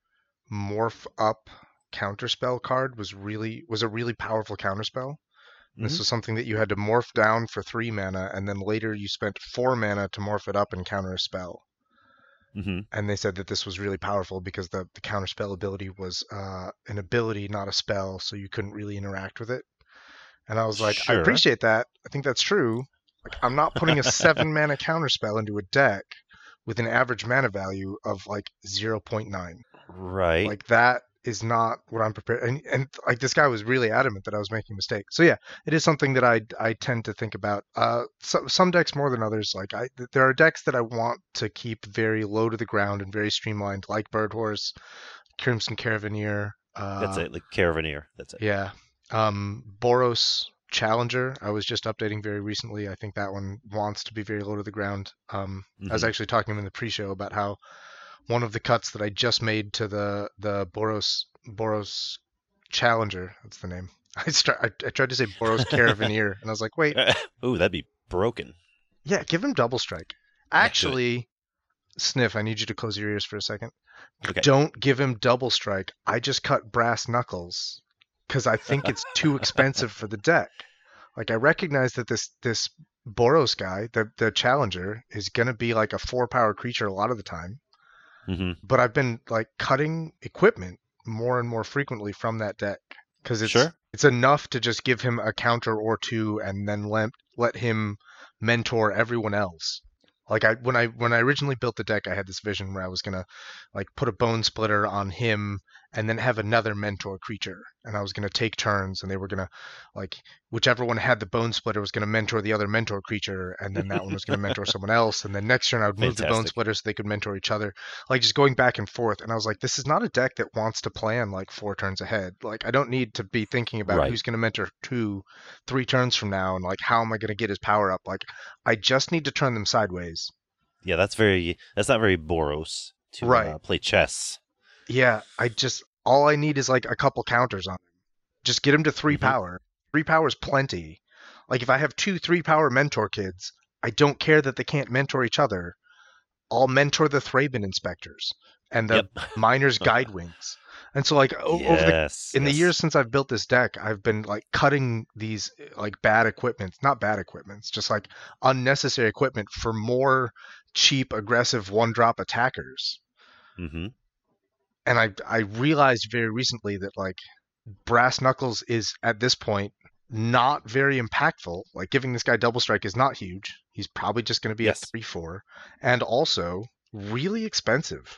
morph up counterspell card was really was a really powerful counterspell. Mm-hmm. This was something that you had to morph down for three mana, and then later you spent four mana to morph it up and counter a spell. Mm-hmm. And they said that this was really powerful because the, the counterspell ability was uh, an ability, not a spell, so you couldn't really interact with it. And I was like, sure. I appreciate that. I think that's true. Like, I'm not putting a seven mana counterspell into a deck with an average mana value of like zero point nine. Right. Like that is not what I'm prepared. And, and like this guy was really adamant that I was making a mistake. So yeah, it is something that I I tend to think about. Uh, so, some decks more than others. Like I, there are decks that I want to keep very low to the ground and very streamlined, like Bird Horse, Crimson Caravaneer. Uh, That's it, like Caravaneer. That's it. Yeah. Um, Boros Challenger. I was just updating very recently. I think that one wants to be very low to the ground. Um, mm-hmm. I was actually talking in the pre-show about how one of the cuts that I just made to the the Boros Boros Challenger. That's the name. I start. I, I tried to say Boros Caravaneer, and I was like, wait. Ooh, that'd be broken. Yeah, give him double strike. Actually, Sniff, I need you to close your ears for a second. Okay. Don't give him double strike. I just cut Brass Knuckles because I think it's too expensive for the deck. Like I recognize that this this Boros guy, the the Challenger, is gonna be like a four power creature a lot of the time. Mm-hmm. But I've been like cutting equipment more and more frequently from that deck because it's sure. it's enough to just give him a counter or two and then let let him mentor everyone else. Like I when I when I originally built the deck, I had this vision where I was gonna like put a Bone Splitter on him and then have another mentor creature, and I was gonna take turns, and they were gonna like whichever one had the Bone Splitter was gonna mentor the other mentor creature, and then that one was gonna mentor someone else, and then next turn I would move Fantastic. the Bone Splitter so they could mentor each other, like just going back and forth. And I was like, this is not a deck that wants to plan like four turns ahead. Like I don't need to be thinking about right. who's gonna mentor two, three turns from now, and like how am I gonna get his power up. Like I just need to turn them sideways. Yeah, that's very that's not very Boros to right. uh, play chess. Yeah, I just all I need is like a couple counters on him. Just get him to three mm-hmm. power. Three power is plenty. Like if I have two three power mentor kids, I don't care that they can't mentor each other. I'll mentor the Thraben Inspectors and the yep. Miners Guide Wings. And so like o- yes, over the in yes. the years since I've built this deck, I've been like cutting these like bad equipment, not bad equipment, just like unnecessary equipment for more cheap, aggressive one-drop attackers. Mm-hmm. And I I realized very recently that like Brass Knuckles is at this point not very impactful. Like giving this guy double strike is not huge. He's probably just going to be yes. at three four, and also really expensive.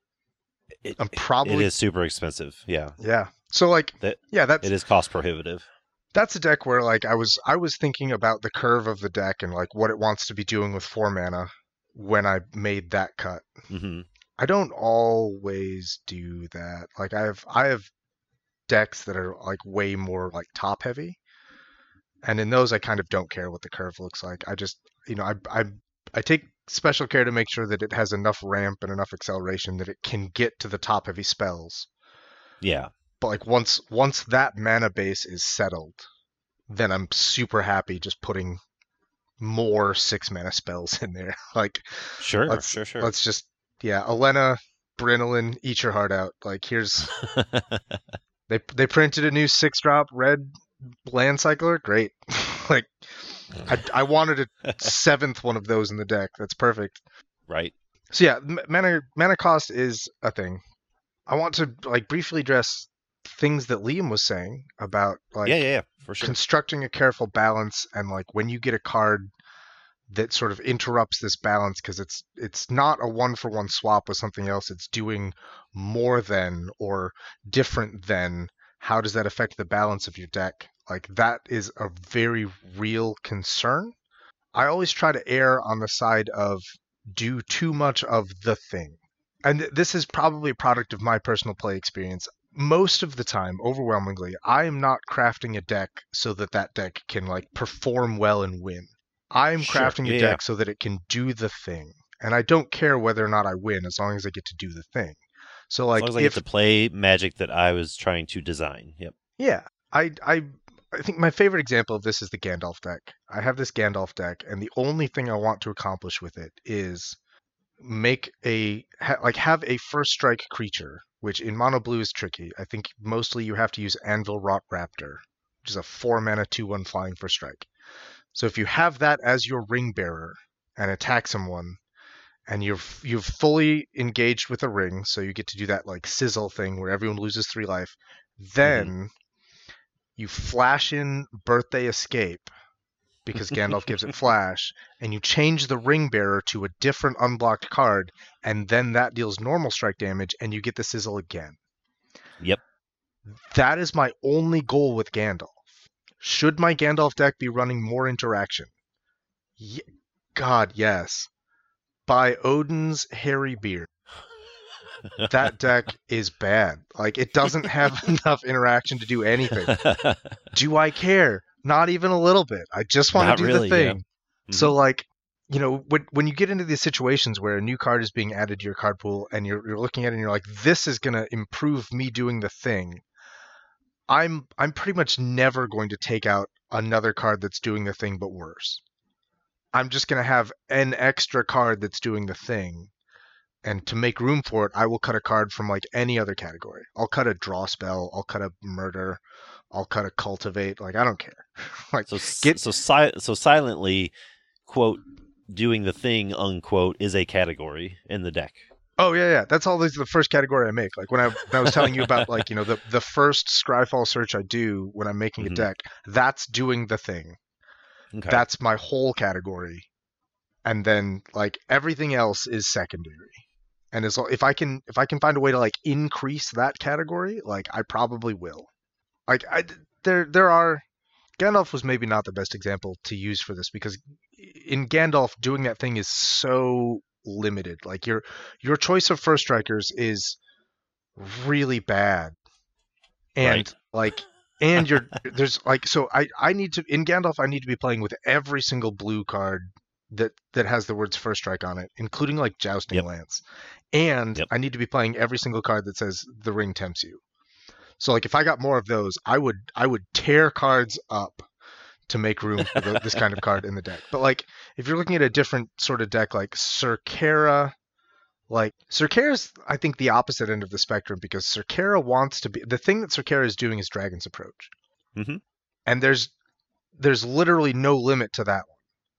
It, I'm probably it is super expensive. Yeah. Yeah. So like that, yeah, that's it is cost prohibitive. That's a deck where like I was I was thinking about the curve of the deck and like what it wants to be doing with four mana when I made that cut. Mm-hmm. I don't always do that. Like I have I have decks that are like way more like top heavy, and in those I kind of don't care what the curve looks like. I just you know I I I take special care to make sure that it has enough ramp and enough acceleration that it can get to the top heavy spells. Yeah. But like once once that mana base is settled, then I'm super happy just putting more six mana spells in there. Like sure, let's, sure, sure. Let's just yeah, Elena, Brynolin, eat your heart out. Like here's they they printed a new six drop red land cycler. Great. Like I I wanted a seventh one of those in the deck. That's perfect. Right. So yeah, mana mana cost is a thing. I want to like briefly address things that Liam was saying about like yeah, yeah, yeah, for sure. constructing a careful balance, and like when you get a card that sort of interrupts this balance because it's it's not a one for one swap with something else, it's doing more than or different than, how does that affect the balance of your deck? Like that is a very real concern. I always try to err on the side of do too much of the thing. And th- this is probably a product of my personal play experience. most of the time, overwhelmingly, I am not crafting a deck so that that deck can like perform well and win. I'm Sure. crafting Yeah, a yeah. deck so that it can do the thing, and I don't care whether or not I win as long as I get to do the thing. So As like long as I if get to play Magic that I was trying to design. Yep. yeah, I I I think my favorite example of this is the Gandalf deck. I have this Gandalf deck, and the only thing I want to accomplish with it is make a ha, like have a first strike creature, which in mono blue is tricky. I think mostly you have to use Anvil Rot Raptor, which is a four mana two one flying first strike. So if you have that as your ring bearer and attack someone, and you've you've fully engaged with a ring, so you get to do that like sizzle thing where everyone loses three life, then mm-hmm. you flash in Birthday Escape because Gandalf gives it flash, and you change the ring bearer to a different unblocked card, and then that deals normal strike damage, and you get the sizzle again. Yep. That is my only goal with Gandalf. Should my Gandalf deck be running more interaction? Ye- God, yes. By Odin's hairy beard. That deck is bad. Like, it doesn't have enough interaction to do anything. Do I care? Not even a little bit. I just want Not to do really, the thing. yeah. Mm-hmm. So, like, you know, when when you get into these situations where a new card is being added to your card pool and you're you're looking at it and you're like, this is going to improve me doing the thing, I'm I'm pretty much never going to take out another card that's doing the thing but worse. I'm just going to have an extra card that's doing the thing. And to make room for it, I will cut a card from like any other category. I'll cut a draw spell. I'll cut a murder. I'll cut a cultivate. Like, I don't care. Like, so get so si- so silently, quote, doing the thing, unquote, is a category in the deck. Oh yeah, yeah. That's always the first category I make. Like when I when I was telling you about like you know the the first Scryfall search I do when I'm making mm-hmm. a deck, that's doing the thing. Okay. That's my whole category, and then like everything else is secondary. And as if I can if I can find a way to like increase that category, like I probably will. Like I there there are Gandalf was maybe not the best example to use for this because in Gandalf doing that thing is so limited. Like your your choice of first strikers is really bad. And right. like and you're there's like so I I need to in Gandalf I need to be playing with every single blue card that that has the words first strike on it, including like Jousting yep. Lance. And yep. I need to be playing every single card that says the ring tempts you. So like if I got more of those, I would I would tear cards up to make room for the, this kind of card in the deck. But like if you're looking at a different sort of deck like Cerkera, like Cerkera's I think the opposite end of the spectrum because Cerkera wants to be the thing that Cerkera is doing is Dragon's Approach. Mm-hmm. And there's there's literally no limit to that one.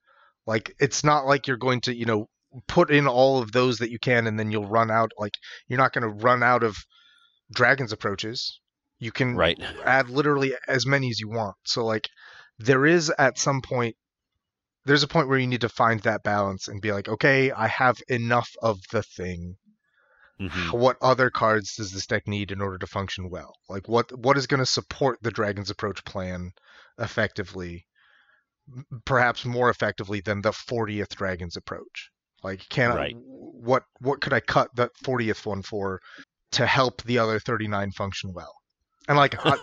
Like it's not like you're going to, you know, put in all of those that you can and then you'll run out. Like you're not going to run out of Dragon's Approaches. You can right. add literally as many as you want. So like there is at some point, there's a point where you need to find that balance and be like, okay, I have enough of the thing. Mm-hmm. What other cards does this deck need in order to function well? Like what what is going to support the Dragon's Approach plan effectively, perhaps more effectively than the fortieth Dragon's Approach? Like can right. I, what what could I cut that fortieth one for to help the other thirty-nine function well? And like I,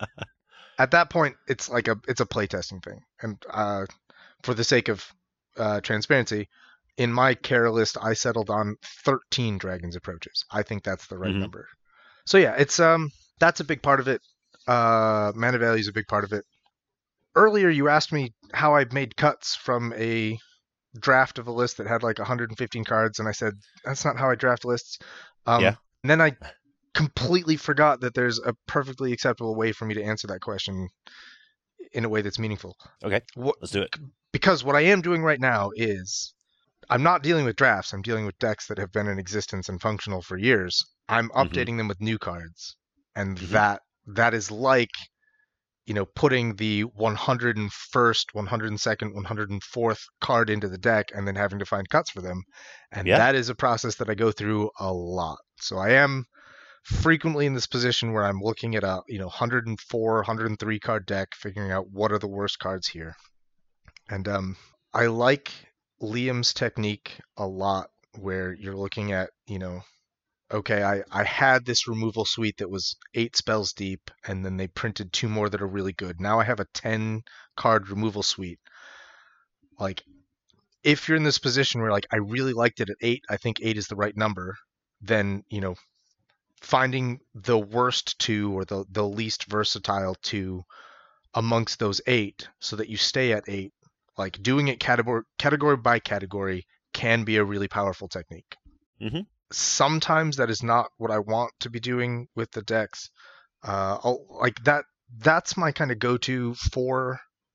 at that point, it's like a it's a playtesting thing. And uh, for the sake of uh, transparency, in my care list, I settled on thirteen Dragon's Approaches. I think that's the right mm-hmm. number. So yeah, it's um that's a big part of it. Uh, mana value is a big part of it. Earlier, you asked me how I made cuts from a draft of a list that had like one hundred fifteen cards, and I said that's not how I draft lists. Um, yeah. And then I completely forgot that there's a perfectly acceptable way for me to answer that question in a way that's meaningful. Okay, what, let's do it. Because what I am doing right now is I'm not dealing with drafts. I'm dealing with decks that have been in existence and functional for years. I'm updating mm-hmm. them with new cards. And mm-hmm. that that is like, you know, putting the one hundred first, one hundred second, one hundred fourth card into the deck and then having to find cuts for them. And yeah. that is a process that I go through a lot. So I am frequently in this position where I'm looking at a, you know, one hundred four, one hundred three card deck, figuring out what are the worst cards here. And um, I like Liam's technique a lot, where you're looking at, you know, okay, I, I had this removal suite that was eight spells deep, and then they printed two more that are really good. Now I have a ten card removal suite. Like, if you're in this position where like I really liked it at eight, I think eight is the right number, then, you know, finding the worst two or the, the least versatile two amongst those eight so that you stay at eight, like doing it category category by category can be a really powerful technique. Mm-hmm. Sometimes that is not what I want to be doing with the decks. Uh, I'll, like that. That's my kind of go-to for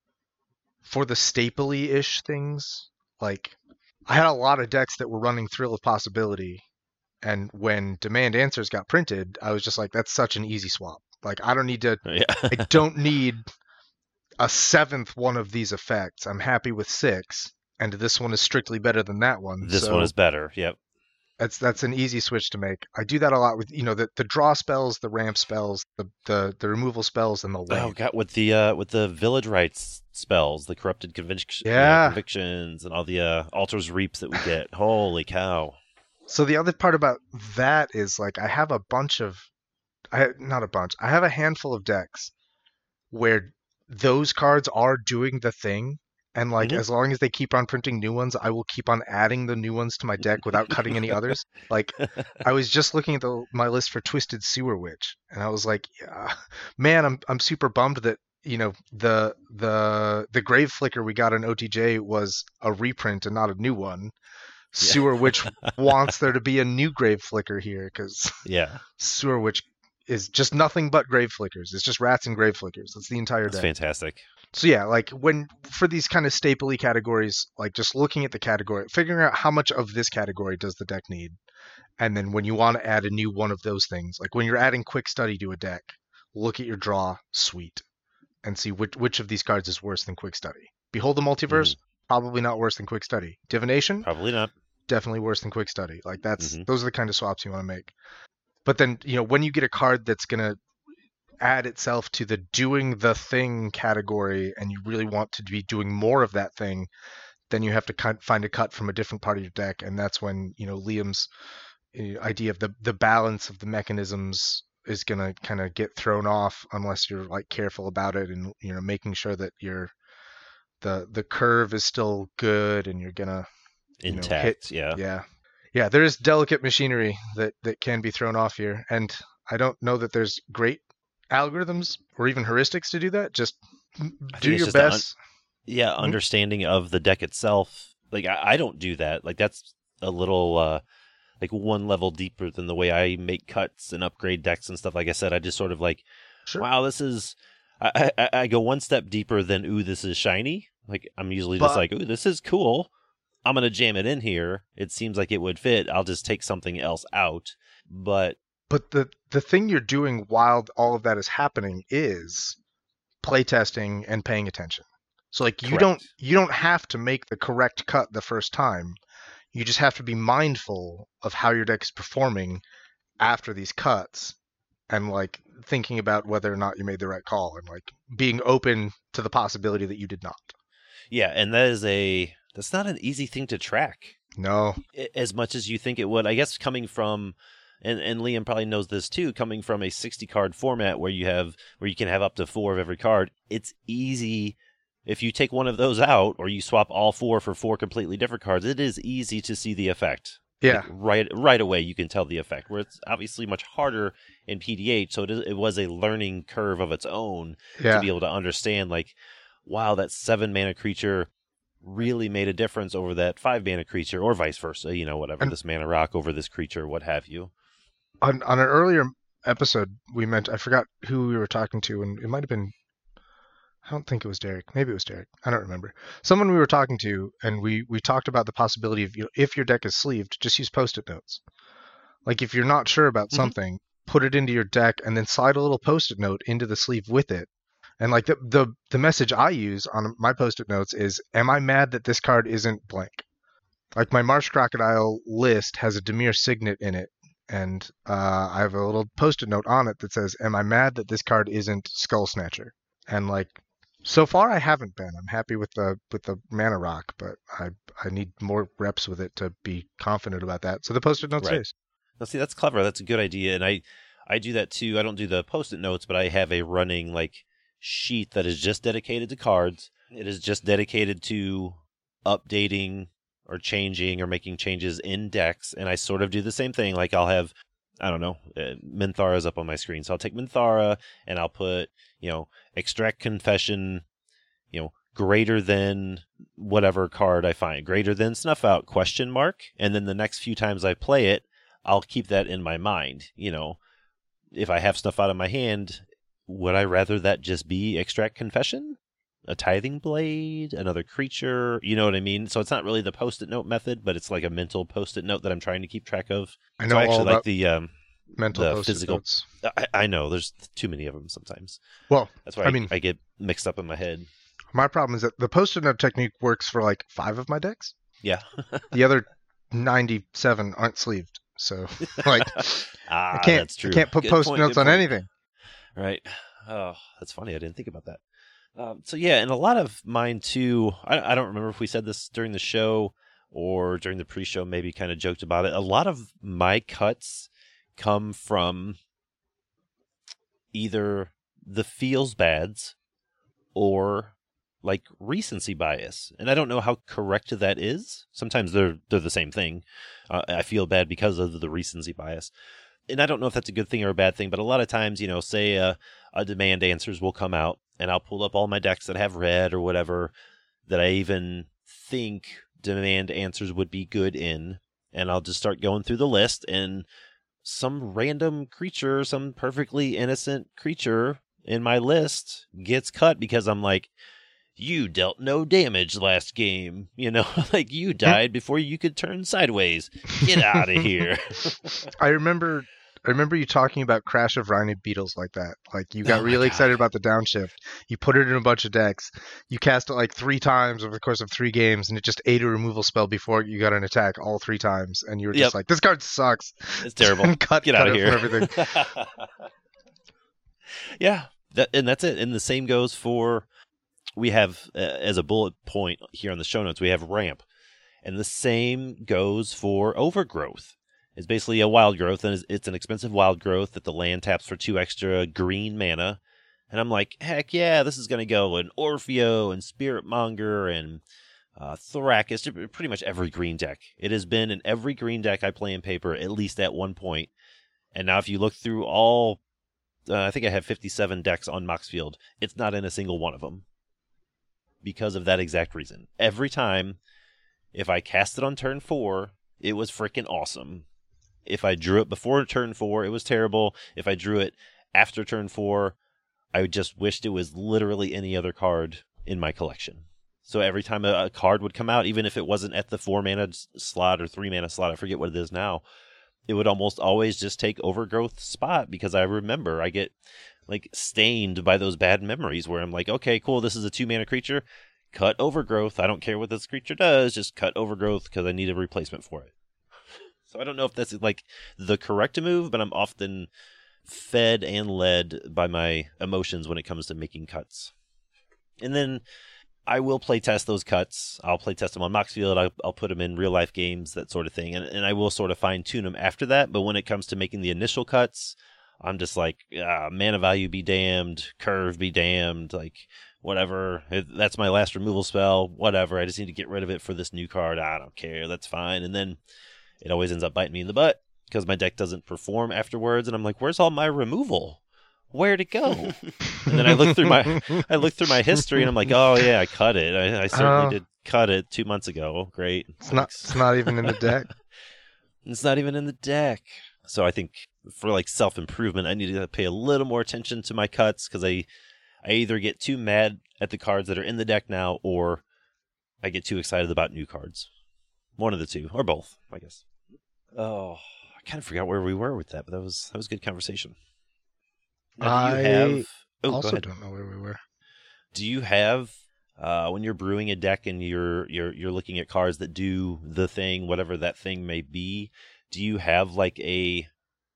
for the stapley-ish things. Like, I had a lot of decks that were running Thrill of Possibility, and when Demand Answers got printed, I was just like, that's such an easy swap. Like, I don't need to. Yeah. I don't need a seventh one of these effects. I'm happy with six, and this one is strictly better than that one. This so one is better. Yep. That's that's an easy switch to make. I do that a lot with, you know, the, the draw spells, the ramp spells, the, the, the removal spells, and the land. Oh god, with the uh, with the village rights spells, the corrupted conviction, Yeah. convictions, and all the uh, altars reaps that we get. Holy cow! So the other part about that is, like, I have a bunch of, I not a bunch, I have a handful of decks where those cards are doing the thing, and like Mhm. as long as they keep on printing new ones, I will keep on adding the new ones to my deck without cutting any others. Like, I was just looking at the, my list for Twisted Sewer Witch, and I was like, yeah, man, I'm I'm super bummed that, you know, the the the Grave Flicker we got in O T J was a reprint and not a new one. Sewer Witch wants there to be a new Grave Flicker here, because Yeah, Sewer Witch is just nothing but Grave Flickers. It's just rats and Grave Flickers. That's the entire that's deck. fantastic. So yeah, like when for these kind of stapley categories, like just looking at the category, figuring out how much of this category does the deck need, and then when you want to add a new one of those things, like when you're adding Quick Study to a deck, look at your draw suite and see which which of these cards is worse than Quick Study. Behold the Multiverse, probably not worse than Quick Study. Divination, Probably not. definitely worse than Quick Study. Like that's Mhm. those are the kind of swaps you want to make. But then, you know, when you get a card that's gonna add itself to the doing the thing category, and you really want to be doing more of that thing, then you have to cut, find a cut from a different part of your deck, and that's when, you know, Liam's uh, idea of the the balance of the mechanisms is gonna kind of get thrown off unless you're like careful about it, and, you know, making sure that your the the curve is still good, and you're gonna you know, Intact. hit- yeah. yeah yeah there is delicate machinery that that can be thrown off here, and I don't know that there's great algorithms or even heuristics to do that. Just m- I do think it's your just an best. Yeah, Mhm. understanding of the deck itself. Like I, I don't do that. Like that's a little uh like one level deeper than the way I make cuts and upgrade decks and stuff. Like I said, I just sort of like, Sure. wow, this is. I, I I go one step deeper than ooh, this is shiny. Like I'm usually just But- like, ooh, this is cool. I'm gonna jam it in here. It seems like it would fit. I'll just take something else out. But But the the thing you're doing while all of that is happening is playtesting and paying attention. So like you Correct. don't you don't have to make the correct cut the first time. You just have to be mindful of how your deck is performing after these cuts, and like thinking about whether or not you made the right call, and like being open to the possibility that you did not. yeah, and that is a that's not an easy thing to track. No. As much as you think it would. I guess coming from, and, and Liam probably knows this too, coming from a sixty card format where you have where you can have up to four of every card, it's easy if you take one of those out or you swap all four for four completely different cards, it is easy to see the effect. Yeah. Like right right away you can tell the effect. Where it's obviously much harder in P D H, so it, is, it was a learning curve of its own Yeah. to be able to understand like, wow, that seven mana creature really made a difference over that five mana creature, or vice versa, you know, whatever, And- this mana rock over this creature, what have you. On on an earlier episode, we meant I forgot who we were talking to, and it might have been. I don't think it was Derek. Maybe it was Derek. I don't remember. Someone we were talking to, and we we talked about the possibility of, you know, if your deck is sleeved, just use post-it notes. Like if you're not sure about Mhm. something, put it into your deck and then slide a little post-it note into the sleeve with it. And like the the the message I use on my post-it notes is, "Am I mad that this card isn't blank?" Like my Marsh Crocodile list has a Dimir Signet in it, and uh, I have a little post-it note on it that says, "Am I mad that this card isn't Skull Snatcher?" And like, so far I haven't been. I'm happy with the with the Mana Rock, but I I need more reps with it to be confident about that. So the post-it note Right. stays. Now, see, that's clever. That's a good idea, and I, I do that too. I don't do the post-it notes, but I have a running like sheet that is just dedicated to cards. It is just dedicated to updating or changing or making changes in decks, and I sort of do the same thing. Like I'll have, I don't know, uh, Minthara's up on my screen, so I'll take Minthara and I'll put, you know, Extract Confession, you know, greater than whatever card I find, greater than Snuff Out question mark, and then the next few times I play it, I'll keep that in my mind. You know, if I have Snuff Out in my hand, would I rather that just be Extract Confession? A Tithing Blade, another creature, you know what I mean? So it's not really the post-it note method, but it's like a mental post-it note that I'm trying to keep track of. I know so I actually all like about the um, mental the post-it physical. notes. I, I know there's too many of them sometimes. Well, That's why I I, mean- I get mixed up in my head. My problem is that the post-it note technique works for like five of my decks. Yeah. The other ninety-seven aren't sleeved, so like ah, I can't that's true. I can't put Good post-it point, notes good on point. anything. Right. Oh, that's funny. I didn't think about that. Um, so yeah, and a lot of mine too. I, I don't remember if we said this during the show or during the pre-show. Maybe kind of joked about it. A lot of my cuts come from either the feels bads or like recency bias, and I don't know how correct that is. Sometimes they're they're the same thing. Uh, I feel bad because of the recency bias. And I don't know if that's a good thing or a bad thing, but a lot of times, you know, say uh, a Demand Answers will come out, and I'll pull up all my decks that have red or whatever that I even think Demand Answers would be good in, and I'll just start going through the list, and some random creature, some perfectly innocent creature in my list gets cut because I'm like, you dealt no damage last game. You know, like you died before you could turn sideways. Get out of here. I remember I remember you talking about Crash of Rhino Beetles like that. Like you got Oh my really God. excited about the downshift. You put it in a bunch of decks. You cast it like three times over the course of three games, and it just ate a removal spell before you got an attack all three times. And you were just Yep. like, this card sucks. It's terrible. cut Get cut out of it here. from everything. Yeah, that, and that's it. And the same goes for, we have, uh, as a bullet point here on the show notes, we have ramp. And the same goes for overgrowth. It's basically a wild growth, and it's- it's an expensive wild growth that the land taps for two extra green mana. And I'm like, heck yeah, this is going to go in Orfeo and Spiritmonger and uh, Thrakis, pretty much every green deck. It has been in every green deck I play in Paper, at least at one point. And now if you look through all, uh, I think I have fifty-seven decks on Moxfield, it's not in a single one of them. Because of that exact reason. Every time, if I cast it on turn four, it was freaking awesome. If I drew it before turn four, it was terrible. If I drew it after turn four, I just wished it was literally any other card in my collection. So every time a, a card would come out, even if it wasn't at the four mana s- slot or three mana slot, I forget what it is now, it would almost always just take Overgrowth spot, because I remember I get like stained by those bad memories where I'm like, okay, cool, this is a two mana creature, cut Overgrowth. I don't care what this creature does, just cut Overgrowth because I need a replacement for it. So I don't know if that's like the correct move, but I'm often fed and led by my emotions when it comes to making cuts. And then I will play test those cuts. I'll play test them on Moxfield. I'll, I'll put them in real life games, that sort of thing. And, and I will sort of fine tune them after that. But when it comes to making the initial cuts, I'm just like, ah, mana value be damned, curve be damned, like whatever. It, that's my last removal spell, whatever. I just need to get rid of it for this new card. I don't care. That's fine. And then it always ends up biting me in the butt because my deck doesn't perform afterwards. And I'm like, where's all my removal? Where'd it go? And then I look through my I look through my history and I'm like, oh yeah, I cut it. I, I certainly Oh. did cut it two months ago. Great. It's not Thanks. it's not even in the deck. It's not even in the deck. So I think for like self-improvement, I need to pay a little more attention to my cuts, because I, I either get too mad at the cards that are in the deck now, or I get too excited about new cards. One of the two, or both, I guess. Oh, I kind of forgot where we were with that, but that was that was a good conversation. Now, do you I have, oh, go also ahead. don't know where we were. Do you have, uh, when you're brewing a deck and you're you're you're looking at cards that do the thing, whatever that thing may be, do you have like a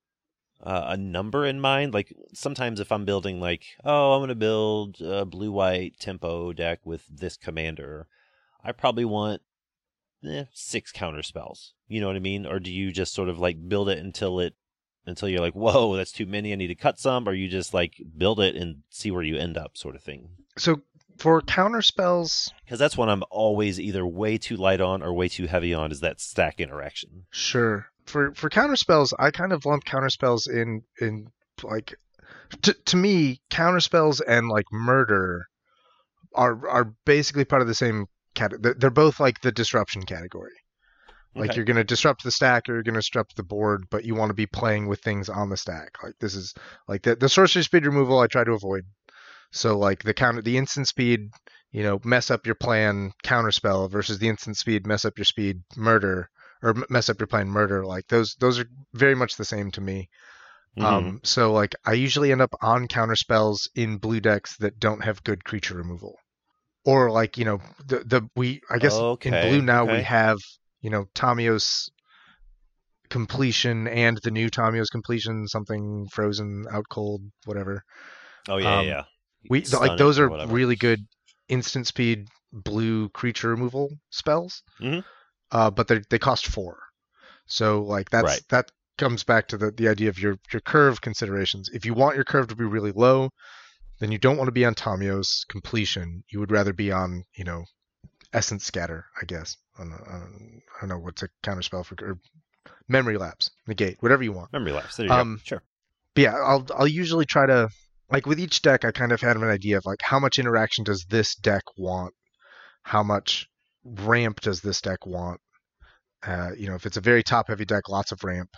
uh, a number in mind? Like sometimes if I'm building like, oh, I'm going to build a blue-white tempo deck with this commander, I probably want eh, six counter spells. You know what I mean? Or do you just sort of like build it until it until you're like, whoa, that's too many, I need to cut some, or you just like build it and see where you end up, sort of thing? So for counter spells, because that's one I'm always either way too light on or way too heavy on, is that stack interaction. Sure. For for counter spells, I kind of lump counter spells in in like to to me, counter spells and like murder are are basically part of the same category. They're both like the disruption category. Like Okay. you're going to disrupt the stack or you're going to disrupt the board, but you want to be playing with things on the stack. Like this is like the the sorcery speed removal I try to avoid. So like the counter the instant speed, you know, mess up your plan counter spell versus the instant speed mess up your speed murder or m- mess up your plan murder. Like those those are very much the same to me. Mhm. Um so like I usually end up on counter spells in blue decks that don't have good creature removal. Or like, you know, the the we I guess in Okay, blue now we okay. have, you know, Tamiyo's completion and the new Tamiyo's completion, something frozen, out cold, whatever. Oh yeah, Um, yeah, yeah. We Stun like it those or are whatever. really good instant speed blue creature removal spells. Mhm. Uh, but they they cost four. So like that's Right. that comes back to the, the idea of your your curve considerations. If you want your curve to be really low, then you don't want to be on Tamiyo's completion. You would rather be on, you know, Essence Scatter, I guess. I don't know, I don't, I don't know what's a counterspell for or Memory Lapse, Negate, whatever you want. Memory lapse. There you Um, go. Sure. But yeah, I'll I'll usually try to like with each deck. I kind of had an idea of like how much interaction does this deck want, how much ramp does this deck want. Uh, you know, if it's a very top heavy deck, lots of ramp.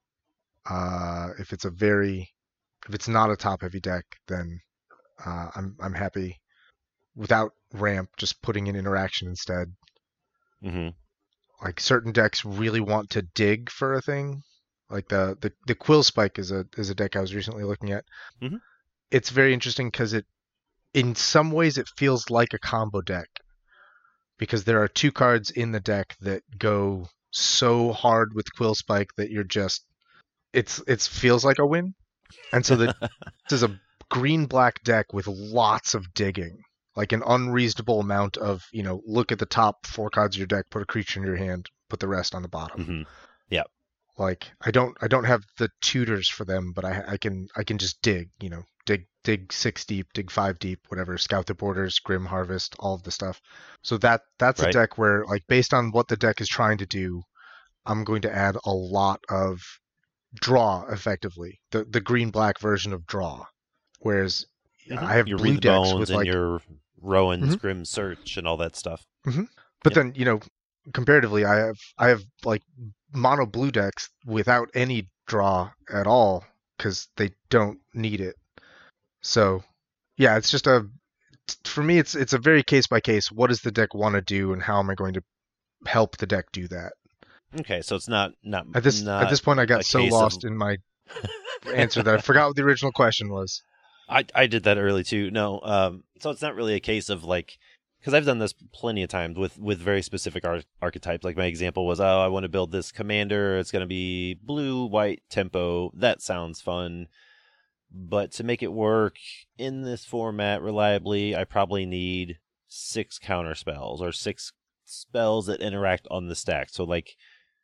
Uh, if it's a very if it's not a top heavy deck, then uh, I'm I'm happy without ramp, just putting in interaction instead. hmm Like certain decks really want to dig for a thing. Like the the, the Quill Spike is a is a deck I was recently looking at. Mhm. It's very interesting because it, in some ways, it feels like a combo deck because there are two cards in the deck that go so hard with Quill Spike that you're just it's it feels like a win. And so the, this is a green black deck with lots of digging, like an unreasonable amount of, you know, look at the top four cards of your deck, put a creature in your hand, put the rest on the bottom. hmm Like I don't I don't have the tutors for them, but I I can I can just dig, you know, dig dig six deep, dig five deep, whatever, scout the borders, Grim Harvest, all of the stuff. So that that's a Right. deck where like based on what the deck is trying to do, I'm going to add a lot of draw effectively. The the green black version of draw. Whereas Mhm. I have your blue Wreath of decks Bones with and like your Rowan's Mhm. Grim Search and all that stuff. but yeah. then, you know, comparatively I have I have like mono blue decks without any draw at all because they don't need it. So yeah, it's just a for me it's it's a very case by case. What does the deck want to do, and how am I going to help the deck do that? Okay, so it's not not At this not at this point, I a got so case lost of. in my answer that I forgot what the original question was. I I did that early too. No, um, so it's not really a case of like, because I've done this plenty of times with with very specific ar- archetypes. Like my example was, oh, I want to build this commander. It's going to be blue, white, tempo. That sounds fun, but to make it work in this format reliably, I probably need six counter spells or six spells that interact on the stack. So like,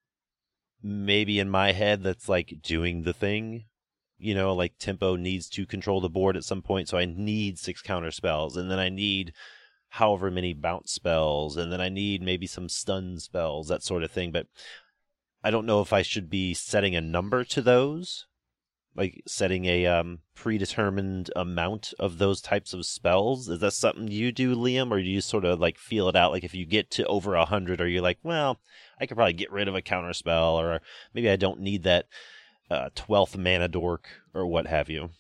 maybe in my head, that's like doing the thing. You know, like tempo needs to control the board at some point, so I need six counter spells, and then I need however many bounce spells, and then I need maybe some stun spells, that sort of thing. But I don't know if I should be setting a number to those, like setting a um, predetermined amount of those types of spells. Is that something you do, Liam, or do you sort of like feel it out? Like if you get to over a hundred, are you like, well, I could probably get rid of a counter spell, or maybe I don't need that uh, twelfth mana dork or what have you?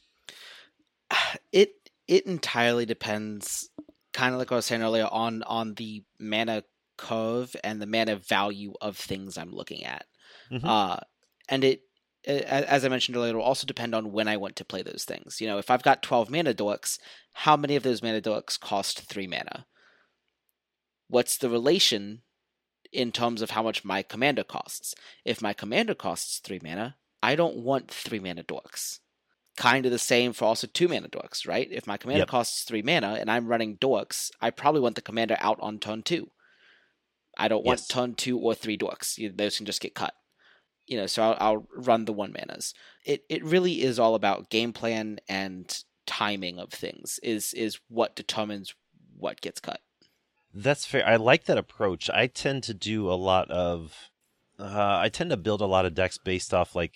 It it entirely depends, kind of like I was saying earlier, on on the mana curve and the mana value of things I'm looking at. Mhm. Uh, and it, a- as I mentioned earlier, it will also depend on when I want to play those things. You know, if I've got twelve mana dorks, how many of those mana dorks cost three mana? What's the relation in terms of how much my commander costs? If my commander costs three mana, I don't want three mana dorks. Kind of the same for also two mana dorks, right? If my commander Yep. costs three mana and I'm running dorks, I probably want the commander out on turn two. I don't want Yes. turn two or three dorks. You- Those can just get cut. You know, so I'll, I'll run the one manas. It it really is all about game plan and timing of things. Is is what determines what gets cut. That's fair. I like that approach. I tend to do a lot of, uh, I tend to build a lot of decks based off like,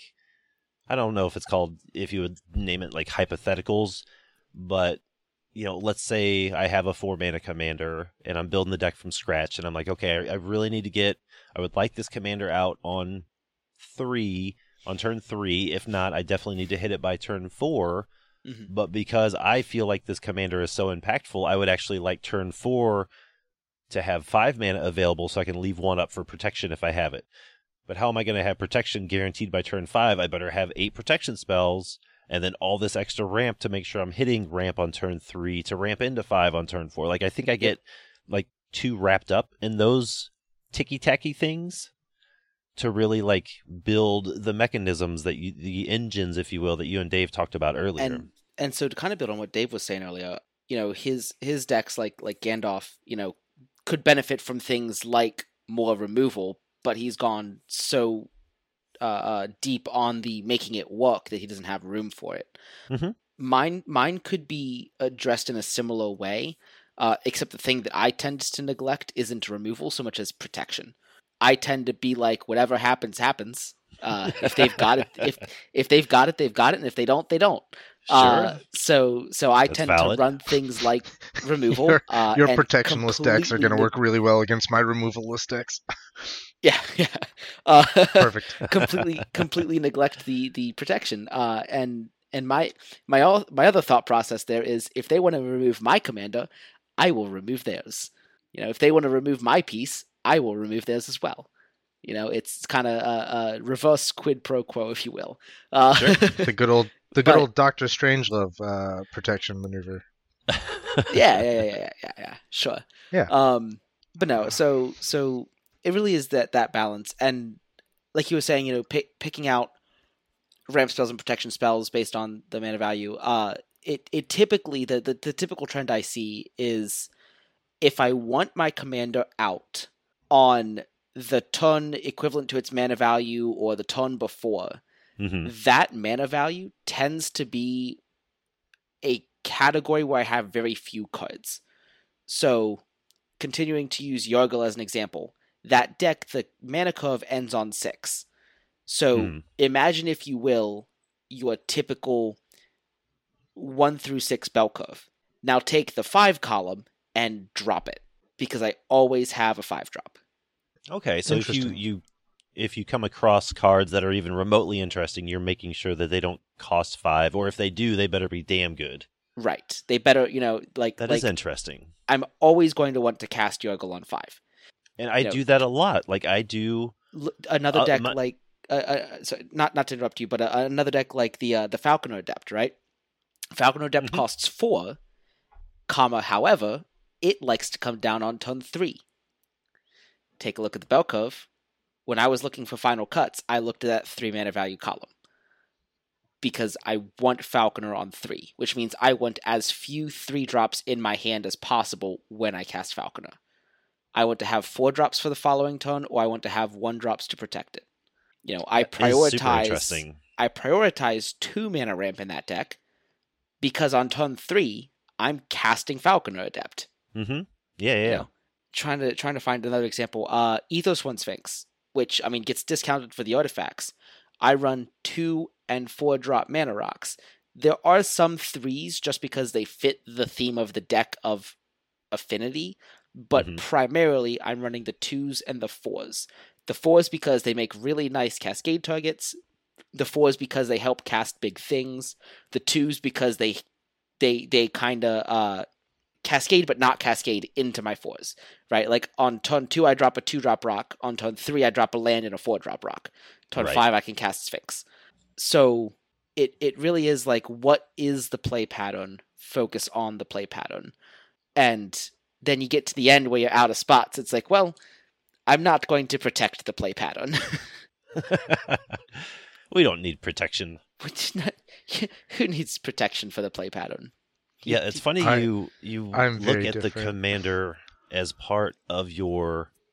I don't know if it's called, if you would name it like hypotheticals, but you know, let's say I have a four mana commander and I'm building the deck from scratch, and I'm like, okay, I, I really need to get, I would like this commander out on three, on turn three. If not, I definitely need to hit it by turn four. Mm-hmm. But because I feel like this commander is so impactful, I would actually like turn four to have five mana available so I can leave one up for protection if I have it. But how am I going to have protection guaranteed by turn five? I better have eight protection spells and then all this extra ramp to make sure I'm hitting ramp on turn three to ramp into five on turn four. Like, I think I get like too wrapped up in those ticky-tacky things to really like build the mechanisms that you, the engines, if you will, that you and Dave talked about earlier. And and so to kind of build on what Dave was saying earlier, you know, his his decks like like Gandalf, you know, could benefit from things like more removal, but he's gone so uh, uh, deep on the making it work that he doesn't have room for it. Mm-hmm. Mine mine could be addressed in a similar way, uh, except the thing that I tend to neglect isn't removal so much as protection. I tend to be like, whatever happens, happens. Uh, if they've got it, if if they've got it, they've got it, and if they don't, they don't. Sure. Uh, so so I That's tend valid. to run things like removal. Your, uh, your and protectionless decks are going to completely work really well against my removalist decks. Yeah, yeah. Uh, Perfect. completely, completely neglect the the protection. Uh, and and my my all my other thought process there is, if they want to remove my commander, I will remove theirs. You know, if they want to remove my piece, I will remove theirs as well. You know, it's kind of a, a reverse quid pro quo, if you will. Uh, Sure. The good old the good But- old Doctor Strangelove uh, protection maneuver. yeah, yeah, yeah, yeah, yeah, yeah, sure. Yeah. Um, but no, so so it really is that that balance, and like you were saying, you know, pick, picking out ramp spells and protection spells based on the mana value. Uh, it it typically the, the the typical trend I see is, if I want my commander out on the turn equivalent to its mana value or the turn before, Mm-hmm. that mana value tends to be a category where I have very few cards. So, continuing to use Yargle as an example, that deck, the mana curve ends on six. So, Hmm. imagine, if you will, your typical one through six bell curve. Now take the five column and drop it, because I always have a five drop. Okay, so if you, Interesting. you if you come across cards that are even remotely interesting, you're making sure that they don't cost five, or if they do, they better be damn good. Right. They better, you know, like, That like is interesting. I'm always going to want to cast Yargle on five. And I No. do that a lot. Like, I do... L- another Uh, deck my- like uh, uh, so not not to interrupt you, but uh, another deck like the uh, the Falconer Adept, right? Falconer Adept Mhm. costs four, comma. However, it likes to come down on turn three. Take a look at the bell curve. When I was looking for final cuts, I looked at that three mana value column, because I want Falconer on three, which means I want as few three drops in my hand as possible when I cast Falconer. I want to have four drops for the following turn, or I want to have one drops to protect it. You know, I That is super prioritize. interesting. I prioritize two mana ramp in that deck, because on turn three I'm casting Falconer Adept. Mm-hmm. Yeah, yeah. You know, trying to trying to find another example. Uh, Ethos One Sphinx, which I mean gets discounted for the artifacts. I run two and four drop mana rocks. There are some threes just because they fit the theme of the deck of affinity, but Mhm. primarily I'm running the twos and the fours. The fours because they make really nice cascade targets. The fours because they help cast big things. The twos because they they they kind of uh, cascade but not cascade into my fours, right? Like on turn two I drop a two drop rock. On turn three I drop a land and a four drop rock. Turn Right. five I can cast Sphinx. So it it really is like, what is the play pattern? Focus on the play pattern, and then you get to the end where you're out of spots. It's like, well, I'm not going to protect the play pattern. We don't need protection. Which not, who needs protection for the play pattern? Yeah, it's funny I- you you I'm look very at the different. commander as part of your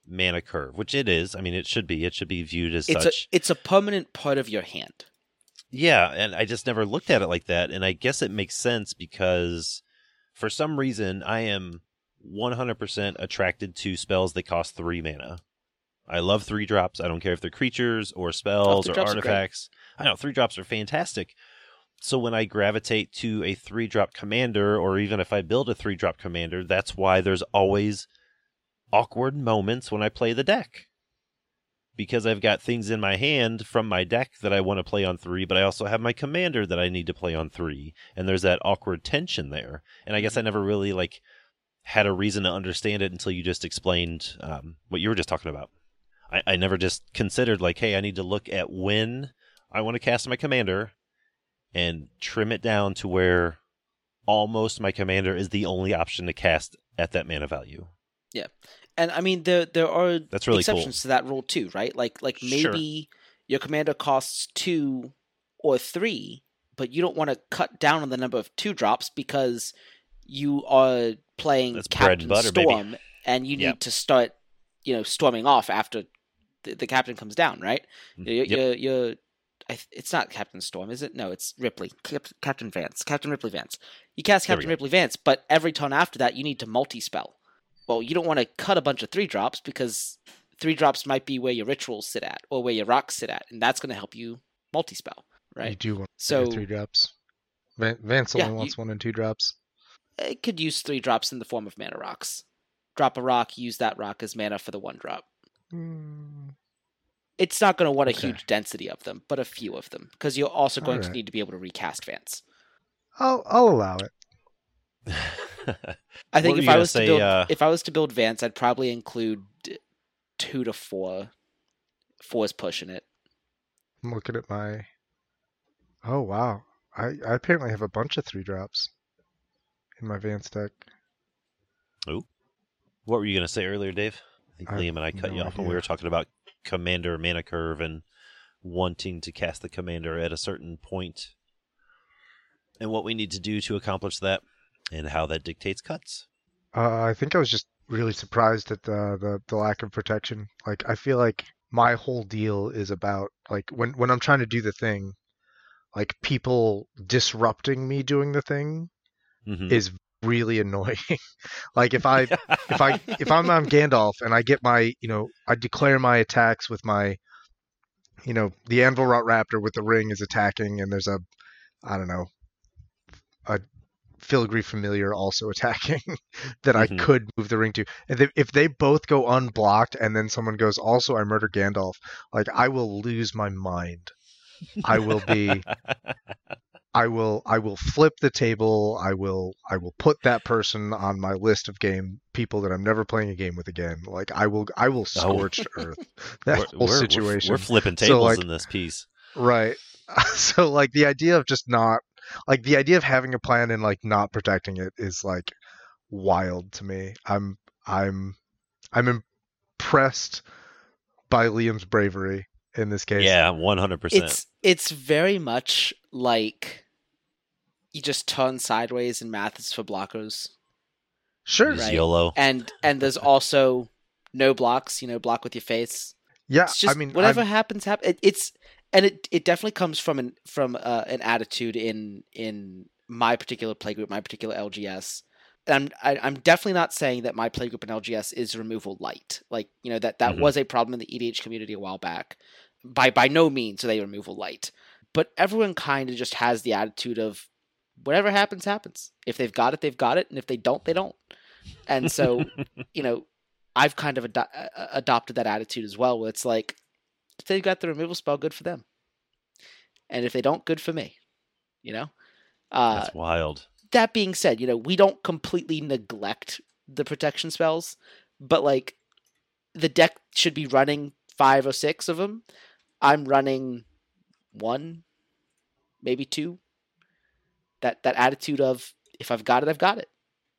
mana curve, which it is. I mean, it should be. It should be viewed as It's such. a it's a permanent part of your hand. Yeah, and I just never looked at it like that. And I guess it makes sense because for some reason I am one hundred percent attracted to spells that cost three mana. I love three drops. I don't care if they're creatures or spells three or drops are great. artifacts. I know three drops are fantastic. So when I gravitate to a three drop commander, or even if I build a three drop commander, that's why there's always awkward moments when I play the deck. Because I've got things in my hand from my deck that I want to play on three, but I also have my commander that I need to play on three. And there's that awkward tension there. And I guess I never really like had a reason to understand it until you just explained um, what you were just talking about. I, I never just considered like, hey, I need to look at when I want to cast my commander and trim it down to where almost my commander is the only option to cast at that mana value. Yeah. And I mean, there there are That's really exceptions cool. to that rule too, right? Like like Sure. maybe your commander costs two or three, but you don't want to cut down on the number of two drops because you are playing That's bread Captain and butter, baby. Storm, and you need Yep. to start, you know, storming off after the, the captain comes down, right? You're, Yep. you're, you're I, it's not Captain Storm, is it? No, it's Ripley. Cap, Captain Vance. Captain Ripley Vance. You cast There we Captain go. Ripley Vance, but every turn after that, you need to multi-spell. Well, you don't want to cut a bunch of three drops because three drops might be where your rituals sit at or where your rocks sit at, and that's going to help you multi-spell, You right? do want So three drops. Van- Vance Yeah, only you- wants one and two drops. it could use three drops in the form of mana rocks. Drop a rock, use that rock as mana for the one drop. Mm, It's not going to want a Okay. huge density of them, but a few of them, because you're also going to Alright. need to be able to recast Vance. I'll I'll allow it. I think What were if you I gonna was say, to build, uh, if I was to build Vance, I'd probably include two to four. Four's pushing it. I'm looking at my. Oh wow! I, I apparently have a bunch of three drops in my Vance deck. What were you going to say earlier, Dave? I think I have Liam and I cut no you off when we idea. were talking about commander mana curve and wanting to cast the commander at a certain point and what we need to do to accomplish that and how that dictates cuts. Uh, I think I was just really surprised at the, the the lack of protection. Like I feel like my whole deal is about like when when I'm trying to do the thing, like people disrupting me doing the thing Mhm. is really annoying. Like if I if I if I'm on Gandalf and I get my you know I declare my attacks with my you know the Anvil Rot Raptor with the ring is attacking and there's a I don't know a Filigree Familiar also attacking that I Mhm. could move the ring to. And if- if they both go unblocked and then someone goes also I murder Gandalf, like I will lose my mind. I will be I will I will flip the table. I will I will put that person on my list of game people that I'm never playing a game with again. Like I will I will scorch earth that We're- whole we're, we're- situation. We're, flipping So, tables like- in this piece. Right. So like the idea of just not like the idea of having a plan and like not protecting it is like wild to me. I'm I'm I'm impressed by Liam's bravery in this case. Yeah, one hundred percent. It's it's very much like you just turn sideways in math is for blockers, Sure. Use right. YOLO. and and there's also no blocks. You know, block with your face. Yeah. It's just I mean whatever I'm- happens, happen. It, it's and it it definitely comes from an from uh, an attitude in in my particular playgroup, my particular L G S. And I'm I, I'm definitely not saying that my playgroup in L G S is removal light. Like you know that that Mhm. was a problem in the E D H community a while back. By by no means are they removal light, but everyone kind of just has the attitude of whatever happens happens. If they've got it, they've got it, and if they don't, they don't. And so you know, I've kind of ado- uh, adopted that attitude as well, where it's like, if they've got the removal spell, good for them, and if they don't, good for me. You know. Uh, That's wild. that being said, you know, we don't completely neglect the protection spells, but like, the deck should be running five or six of them. I'm running one, maybe two. That that attitude of if I've got it, I've got it.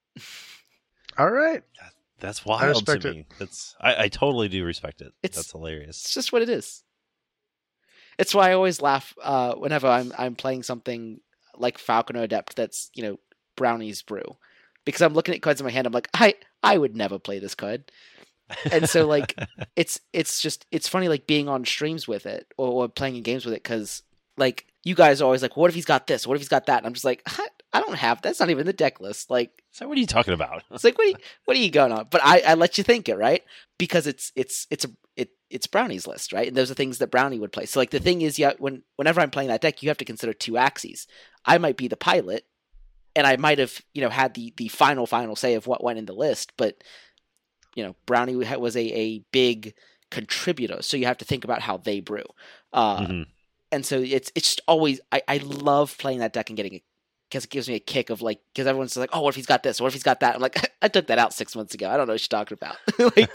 All right. That's wild respect to it. me. That's I, I totally do respect it. It's- That's hilarious. It's just what it is. It's why I always laugh uh, whenever I'm I'm playing something like Falcon or Adept that's, you know, Brownie's Brew. Because I'm looking at cards in my hand, I'm like, I I would never play this card. And so like it's it's just it's funny like being on streams with it or, or playing in games with it because like you guys are always like, what if he's got this? What if he's got that? And I'm just like, I, I don't have that's not even the deck list. Like, So what are you talking about? it's like what are you, what are you going on? But I, I let you think it, right? Because it's it's it's a it it's Brownie's list, right? And those are things that Brownie would play. So like the thing is, yeah, when whenever I'm playing that deck, you have to consider two axes. I might be the pilot, and I might have you know had the the final final say of what went in the list, but you know Brownie was a a big contributor, so you have to think about how they brew. Uh, Mm-hmm. And so it's it's just always I, I love playing that deck and getting it because it gives me a kick of like because everyone's like, oh, what if he's got this? What if he's got that? I'm like, I took that out six months ago. I don't know what you're talking about. Like,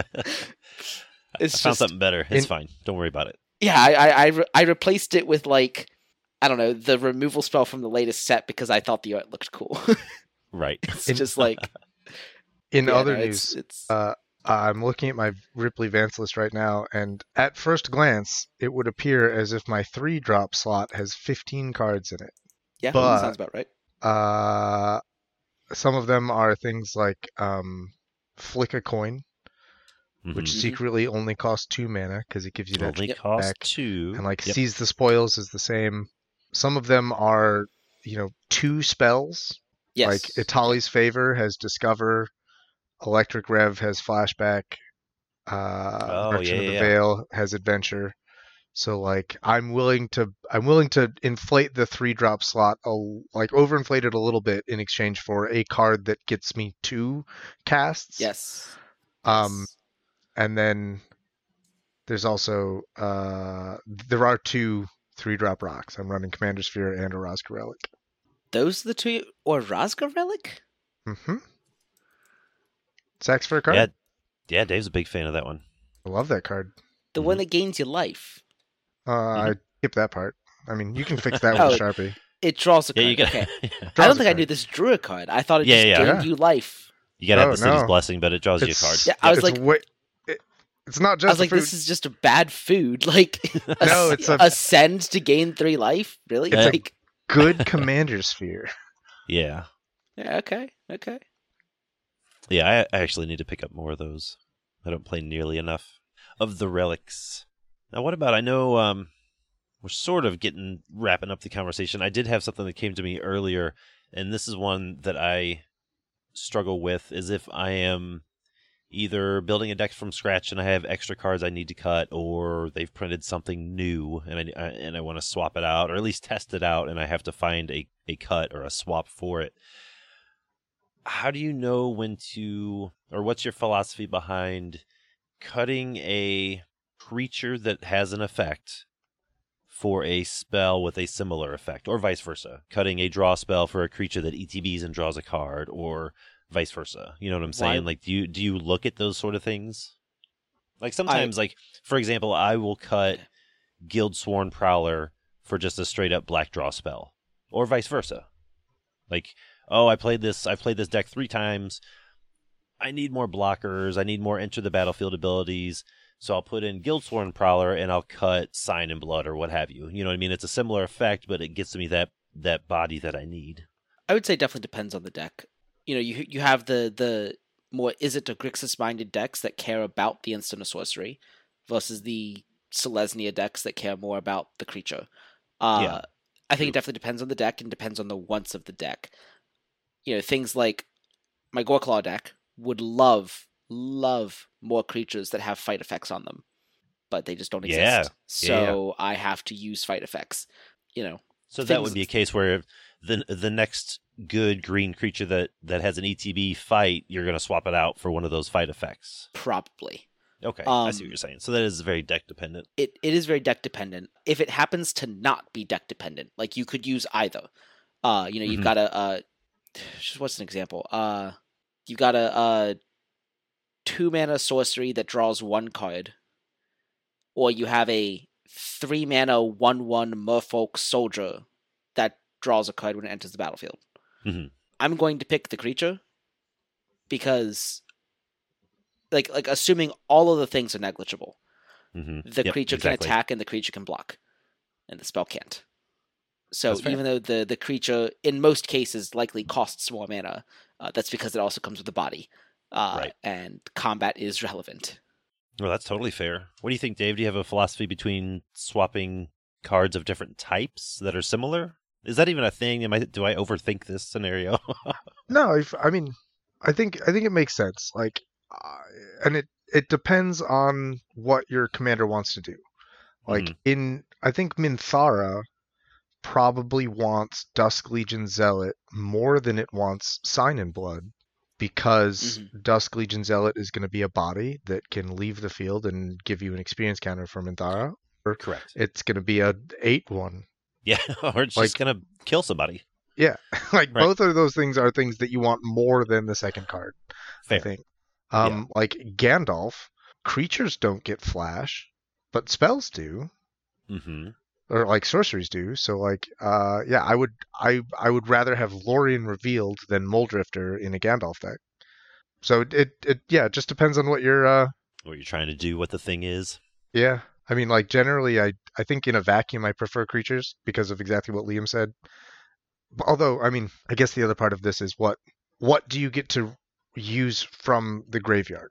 it's I found just something better. It's In- fine. Don't worry about it. yeah. I I I, re- I replaced it with like I don't know the removal spell from the latest set because I thought the art looked cool. Right. It's In- just like In yeah, other no, news, it's, it's uh, I'm looking at my Ripley Vance list right now, and at first glance, it would appear as if my three drop slot has fifteen cards in it. yeah, but- sounds about right. Uh, some of them are things like um, Flick a Coin, which Mhm. secretly only costs two mana because it gives you that Only Yep. cost back. two. and like Yep. Seize the Spoils is the same. Some of them are, you know, two spells. Yes, Like Itali's Favor has Discover, Electric Rev has Flashback, uh, Oh, Merchant yeah, of the yeah, yeah. Veil has Adventure. So like I'm willing to I'm willing to inflate the three drop slot a, like overinflate it a little bit in exchange for a card that gets me two casts. yes. Um, yes. and then there's also uh there are two three drop rocks. I'm running Commander Sphere and a Rosca Relic. Those are the two or Rosca Relic. Mm-hmm. Sacks for a card. Yeah, yeah. Dave's a big fan of that one. I love that card. The Mhm. one that gains you life. Uh, Mm-hmm. I skipped that part. I mean, you can fix that Oh, with a Sharpie. It draws a Yeah, card. you got. Okay. Yeah. I Draws don't a think I card. knew this drew a card. I thought it Yeah, just yeah. gained Yeah. you life. You gotta have Oh, the city's no. blessing, but it draws you a It's- card. Yeah, I was it's like, way, it, it's not I just was like, a food. this is just a bad food. Like, No, ass- it's a- ascend to gain three life. Really? It's a- like, good Commander Sphere. Yeah, yeah, okay, okay. yeah. I, I actually need to pick up more of those. I don't play nearly enough of the relics. Now, what about? I know um, we're sort of getting wrapping up the conversation. I did have something that came to me earlier, and this is one that I struggle with. Is if I am either building a deck from scratch and I have extra cards I need to cut, or they've printed something new and I, I and I want to swap it out, or at least test it out, and I have to find a, a cut or a swap for it. How do you know when to, or what's your philosophy behind cutting a creature that has an effect for a spell with a similar effect, or vice versa? Cutting a draw spell for a creature that E T Bs and draws a card, or vice versa. You know what I'm saying? Why- Like, do you do you look at those sort of things? Like sometimes, like for example, I will cut Guildsworn Prowler for just a straight up black draw spell, or vice versa. Like, oh, I played this. I played this deck three times. I need more blockers. I need more enter the battlefield abilities. So I'll put in Guildsworn Prowler and I'll cut Sign in Blood or what have you. You know what I mean? It's a similar effect, but it gets me that that body that I need. I would say it definitely depends on the deck. You know, you you have the the more Izzet or Grixis minded decks that care about the instant or sorcery, versus the Selesnya decks that care more about the creature. Uh, Yeah, I think true. it definitely depends on the deck and depends on the wants of the deck. You know, things like my Goreclaw deck would love love more creatures that have fight effects on them, but they just don't exist. Yeah, So I have to use fight effects. You know, So that things- would be a case where the the next good green creature that, that has an E T B fight, you're going to swap it out for one of those fight effects. probably. Okay, I see Um, what you're saying. So that is very deck dependent. It it is very deck dependent. If it happens to not be deck dependent, like you could use either. Uh, you know, you've Mhm. got a uh, just what's an example? Uh, you've got a, a two mana sorcery that draws one card, or you have a three mana one one Merfolk soldier that draws a card when it enters the battlefield. Mhm. I'm going to pick the creature because, like, like assuming all of the things are negligible. hmm The creature can attack and the creature can block, and the spell can't. So That's fair. even though the, the creature, in most cases, likely costs more mana, uh, that's because it also comes with a body. uh, Right. and combat is relevant. Well, that's totally fair. What do you think, Dave? Do you have a philosophy between swapping cards of different types that are similar? Is that even a thing? Am I do I overthink this scenario? No, if, I mean, I think I think it makes sense. Like, uh, and it it depends on what your commander wants to do. Like Mhm. in, I think Minthara probably wants Dusk Legion Zealot more than it wants Sign in Blood, because Mhm. Dusk Legion Zealot is going to be a body that can leave the field and give you an experience counter for Minthara. Or Correct. it's going to be a eight one. Yeah, or it's Like- just gonna kill somebody. Yeah, like Right. both of those things are things that you want more than the second card. Fair. I think. Um, Like Gandalf, creatures don't get flash, but spells do, Mm-hmm. or like sorceries do. So like, uh, yeah, I would, I, I would rather have Lorien revealed than Moldrifter in a Gandalf deck. So it, it, it yeah, it just depends on what you're, uh, What you're trying to do, what the thing is. yeah. I mean, like generally, I, I think in a vacuum, I prefer creatures because of exactly what Liam said. Although, I mean, I guess the other part of this is what, what do you get to use from the graveyard?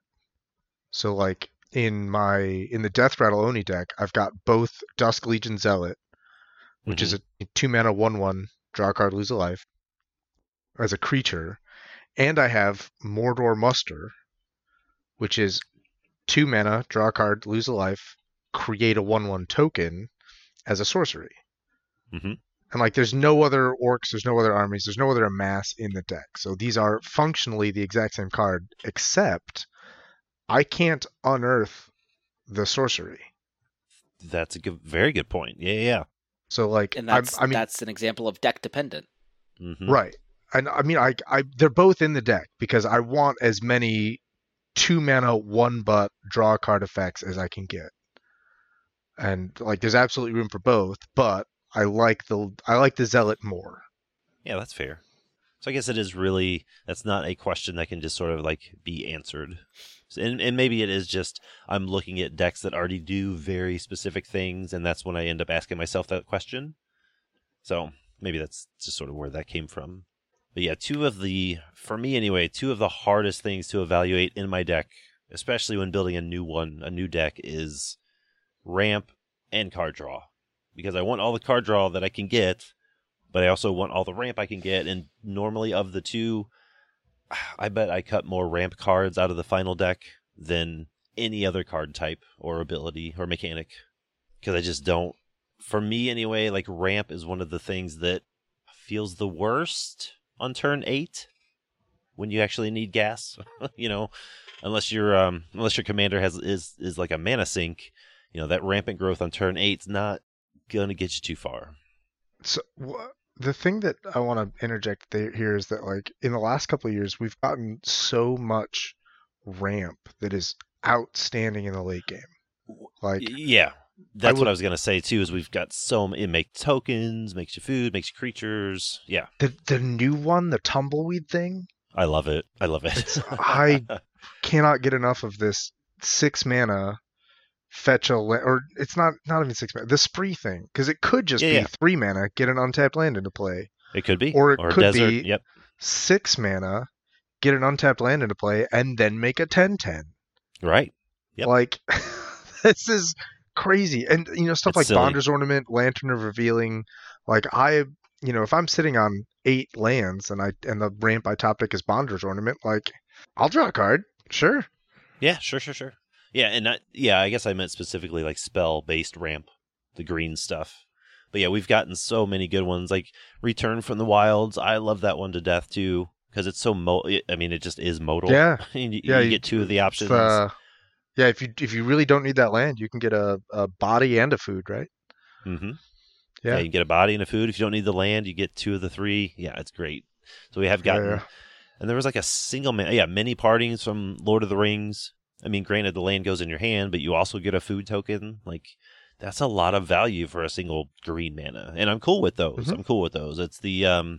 So like in my in the Death Rattle Oni deck, I've got both Dusk Legion Zealot, which is a two mana one one, draw a card, lose a life, as a creature, and I have Mordor Muster, which is two mana, draw a card, lose a life, create a one one token as a sorcery. Mhm. And like there's no other orcs, there's no other armies, there's no other amass in the deck. So these are functionally the exact same card, except I can't unearth the sorcery. That's a good, very good point. Yeah, yeah. So like, And I'm- that's I mean, that's an example of deck dependent. Mm-hmm. right? And I mean, I, I, they're both in the deck because I want as many two mana one but draw card effects as I can get. And like, there's absolutely room for both, but I like the I like the Zealot more. Yeah, that's fair. So I guess it is really, that's not a question that can just sort of like be answered. So- And, and maybe it is just I'm looking at decks that already do very specific things, and that's when I end up asking myself that question. So maybe that's just sort of where that came from. But yeah, two of the, for me anyway, two of the hardest things to evaluate in my deck, especially when building a new one, a new deck, is ramp and card draw. Because I want all the card draw that I can get, but I also want all the ramp I can get. And normally of the two, I bet I cut more ramp cards out of the final deck than any other card type or ability or mechanic. Because I just don't, for me anyway, like ramp is one of the things that feels the worst on turn eight when you actually need gas. You know, unless your um unless your commander has is is like a mana sink, you know, that rampant growth on turn eight's not gonna get you too far. So wh- the thing that I want to interject there, here is that like in the last couple of years, we've gotten so much ramp that is outstanding in the late game. Like, Y- yeah, that's would- what I was gonna say too. Is we've got so m- it makes tokens, makes you food, makes you creatures. Yeah, the the new one, the tumbleweed thing, I love it. I love it. It's- I- cannot get enough of this six mana fetch a la- or it's not not even six mana, the spree thing, because it could just Yeah, be yeah. three mana, get an untapped land into play, It could be, or it or could desert. be- Yep. six mana, get an untapped land into play, and then make a ten ten. Right. Yep. Like, this is crazy. And, you know, stuff It's like silly. Bonder's Ornament, Lantern of Revealing. Like, I, you know, if I'm sitting on eight lands and I and the ramp I top deck is Bonder's Ornament, like, I'll draw a card. Sure. Yeah, sure, sure, sure. Yeah, and not, yeah, I guess I meant specifically like spell-based ramp, the green stuff. But yeah, we've gotten so many good ones, like Return from the Wilds. I love that one to death too, because it's so mo. I mean, it just is modal. Yeah. you, Yeah, you you- get two of the It's, options. uh, yeah, if you if you really don't need that land, you can get a, a body and a food, right? Mm-hmm. Yeah. Yeah, you get a body and a food. If you don't need the land, you get two of the three. Yeah, it's great. So we have Yeah, gotten, yeah. and there was like a single man. Yeah, many partings from Lord of the Rings. I mean, granted, the land goes in your hand, but you also get a food token. Like, that's a lot of value for a single green mana, and I'm cool with those. Mhm. I'm cool with those. It's the um,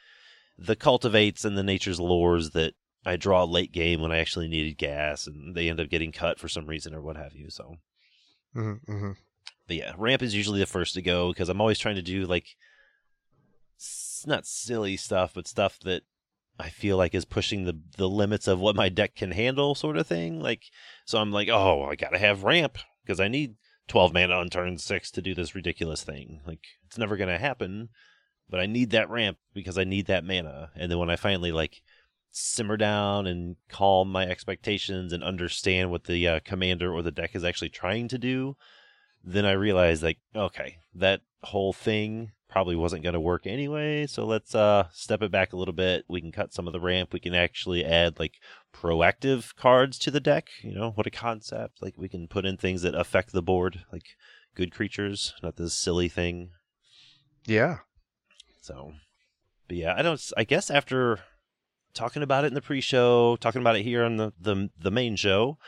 the cultivates and the nature's lures that I draw late game when I actually needed gas, and they end up getting cut for some reason or what have you. So, Mm-hmm, mm-hmm. but yeah, ramp is usually the first to go because I'm always trying to do like s- not silly stuff, but stuff that I feel like is pushing the the limits of what my deck can handle, sort of thing. Like, so I'm like, oh, I gotta have ramp because I need twelve mana on turn six to do this ridiculous thing. Like, it's never gonna happen, but I need that ramp because I need that mana. And then when I finally like simmer down and calm my expectations and understand what the uh, commander or the deck is actually trying to do, then I realized, like, okay, that whole thing probably wasn't going to work anyway, so let's uh, step it back a little bit. We can cut some of the ramp. We can actually add, like, proactive cards to the deck. You know, what a concept. Like, we can put in things that affect the board, like good creatures, not this silly thing. Yeah. So, but yeah, I don't, I guess after talking about it in the pre-show, talking about it here on the, the, the main show,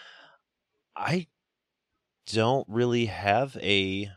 I don't really have a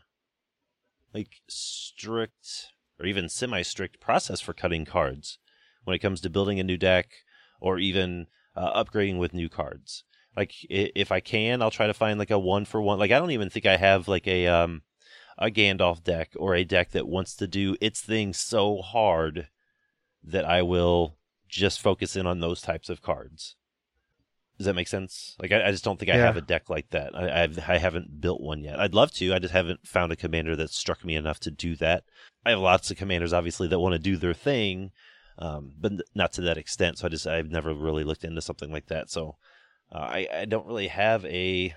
like strict or even semi-strict process for cutting cards when it comes to building a new deck or even uh, upgrading with new cards. Like, if I can, I'll try to find like a one for one. Like, I don't even think I have like a um a Gandalf deck or a deck that wants to do its thing so hard that I will just focus in on those types of cards. Does that make sense? Like, I, I just don't think I Yeah. have a deck like that. I I've, I haven't built one yet. I'd love to. I just haven't found a commander that struck me enough to do that. I have lots of commanders, obviously, that want to do their thing, um, but not to that extent. So I just I've never really looked into something like that. So uh, I I don't really have a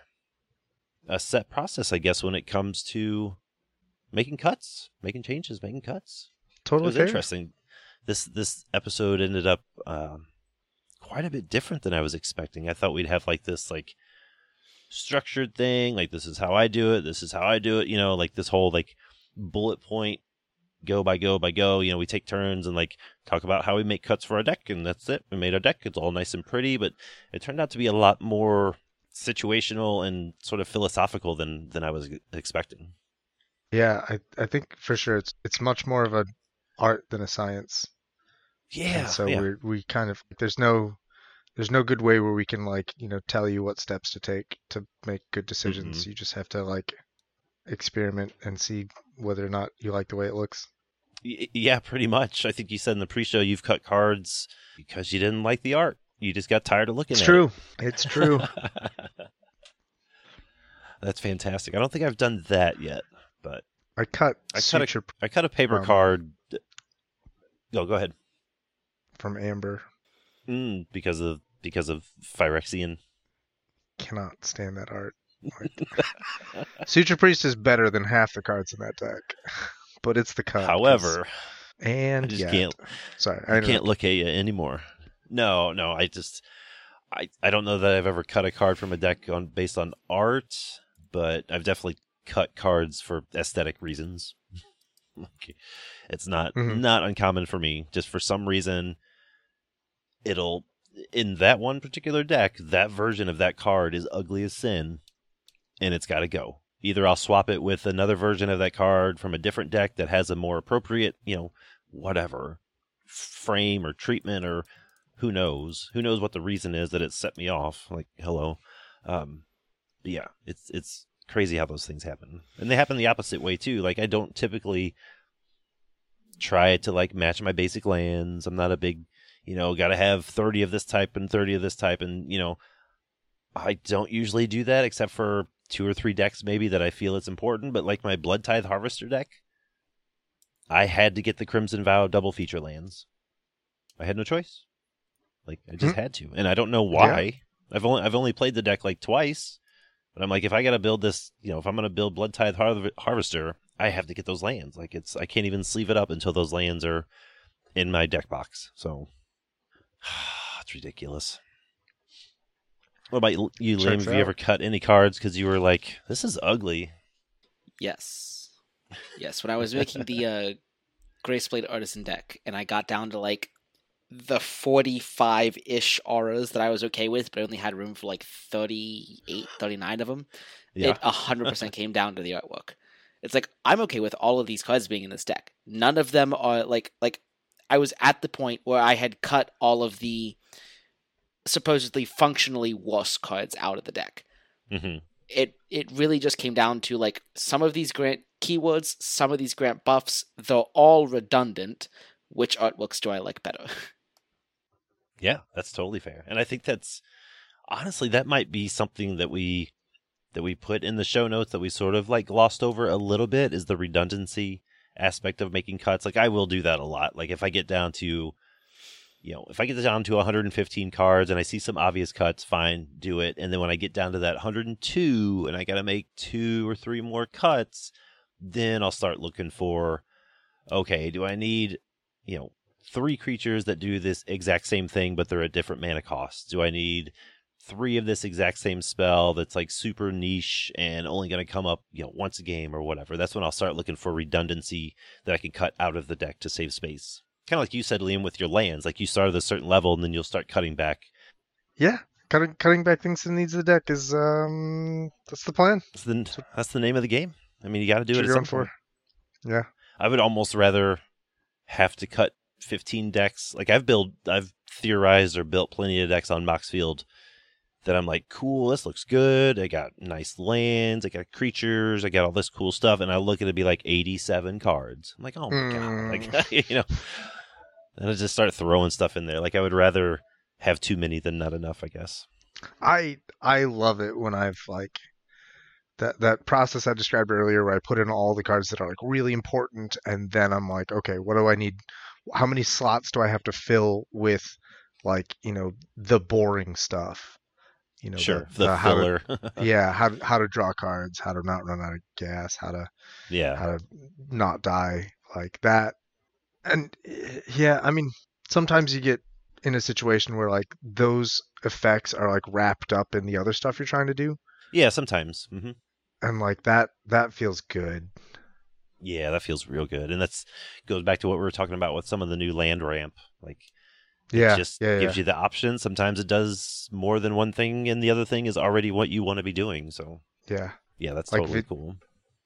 a set process, I guess, when it comes to making cuts, making changes, making cuts. Totally It was fair. interesting. This this episode ended up. Um, quite a bit different than I was expecting. I thought we'd have like this like structured thing, like this is how I do it, this is how I do it, you know, like this whole like bullet point go by go by go, you know, we take turns and like talk about how we make cuts for our deck, and that's it. We made our deck, it's all nice and pretty, but it turned out to be a lot more situational and sort of philosophical than than I was expecting. Yeah, I, I think for sure it's it's much more of an art than a science. Yeah. And so yeah. we're we kind of there's no there's no good way where we can like, you know, tell you what steps to take to make good decisions. Mhm. You just have to like experiment and see whether or not you like the way it looks. Y- Yeah, pretty much. I think you said in the pre-show you've cut cards because you didn't like the art. You just got tired of looking It's at true. It's it. true. That's fantastic. I don't think I've done that yet, but I cut I cut a- suture I cut a paper Um, card. Oh, go ahead. from Amber. Mm, because of because of Phyrexian. Cannot stand that art. Like, Suture Priest is better than half the cards in that deck, but it's the cut. 'cause- However, and I just yet- can't Sorry, I I can't look at you anymore. No, no, I just I I don't know that I've ever cut a card from a deck on based on art, but I've definitely cut cards for aesthetic reasons. Like, it's not Mhm. not uncommon for me. Just for some reason, it'll in that one particular deck, that version of that card is ugly as sin, and it's got to go. Either I'll swap it with another version of that card from a different deck that has a more appropriate, you know, whatever frame or treatment, or who knows, who knows what the reason is that it set me off. Like, hello, um, but yeah, it's it's crazy how those things happen, and they happen the opposite way too. Like, I don't typically try to like match my basic lands. I'm not a big, you know, got to have thirty of this type and thirty of this type, and you know, I don't usually do that except for two or three decks maybe that I feel it's important. But like my Blood Tithe Harvester deck, I had to get the Crimson Vow double feature lands. I had no choice. Like, I just Hmm. had to, and I don't know why. I've only I've only played the deck like twice, but I'm like, if I got to build this, you know, if I'm gonna build Blood Tithe Har- Harvester, I have to get those lands. Like, it's I can't even sleeve it up until those lands are in my deck box. So it's ridiculous. What about you, you Liam? Checks Have you out. ever cut any cards because you were like, this is ugly? Yes. Yes, when I was making the uh, Graceblade Artisan deck, and I got down to like the forty-five-ish auras that I was okay with, but I only had room for like thirty-eight, thirty-nine of them, Yeah. it one hundred percent came down to the artwork. It's like, I'm okay with all of these cards being in this deck. None of them are like, like I was at the point where I had cut all of the supposedly functionally worse cards out of the deck. hmm It it really just came down to like some of these grant keywords, some of these grant buffs, they're all redundant. Which artworks do I like better? Yeah, that's totally fair. And I think that's honestly that might be something that we that we put in the show notes that we sort of like glossed over a little bit is the redundancy aspect of making cuts. Like I will do that a lot. Like if I get down to you know, if I get down to one hundred fifteen cards and I see some obvious cuts, fine, do it. And then when I get down to that one hundred two and I got to make two or three more cuts, then I'll start looking for, okay, do I need, you know, three creatures that do this exact same thing, but they're at different mana costs? Do I need three of this exact same spell that's like super niche and only going to come up, you know, once a game or whatever? That's when I'll start looking for redundancy that I can cut out of the deck to save space. Kind of like you said, Liam, with your lands. Like you start at a certain level and then you'll start cutting back. Yeah, cutting cutting back things to the needs of the deck is um that's the plan. That's the, that's the name of the game. I mean, you got to do That's it what at some you're point. for. Yeah. I would almost rather have to cut fifteen decks. Like I've built, I've theorized or built plenty of decks on Moxfield that I'm like, cool, this looks good. I got nice lands, I got creatures, I got all this cool stuff, and I look at it be like eighty-seven cards. I'm like, oh my Mm. god, like you know, and I just start throwing stuff in there. Like I would rather have too many than not enough, I guess. I I love it when I've like that that process I described earlier where I put in all the cards that are like really important and then I'm like, okay, what do I need? How many slots do I have to fill with like, you know, the boring stuff? You know, Sure, the, the, the how filler. to, yeah, how to, how to draw cards, how to not run out of gas, how to yeah, how to not die like that. And eh, yeah, I mean, sometimes you get in a situation where like those effects are like wrapped up in the other stuff you're trying to do. yeah. Sometimes. hmm And like that that feels good. Yeah, that feels real good, and that's goes back to what we were talking about with some of the new land ramp. Like, Yeah. it just yeah, gives yeah. you the option. Sometimes it does more than one thing, and the other thing is already what you want to be doing. So, Yeah. yeah, that's Like totally vi- cool.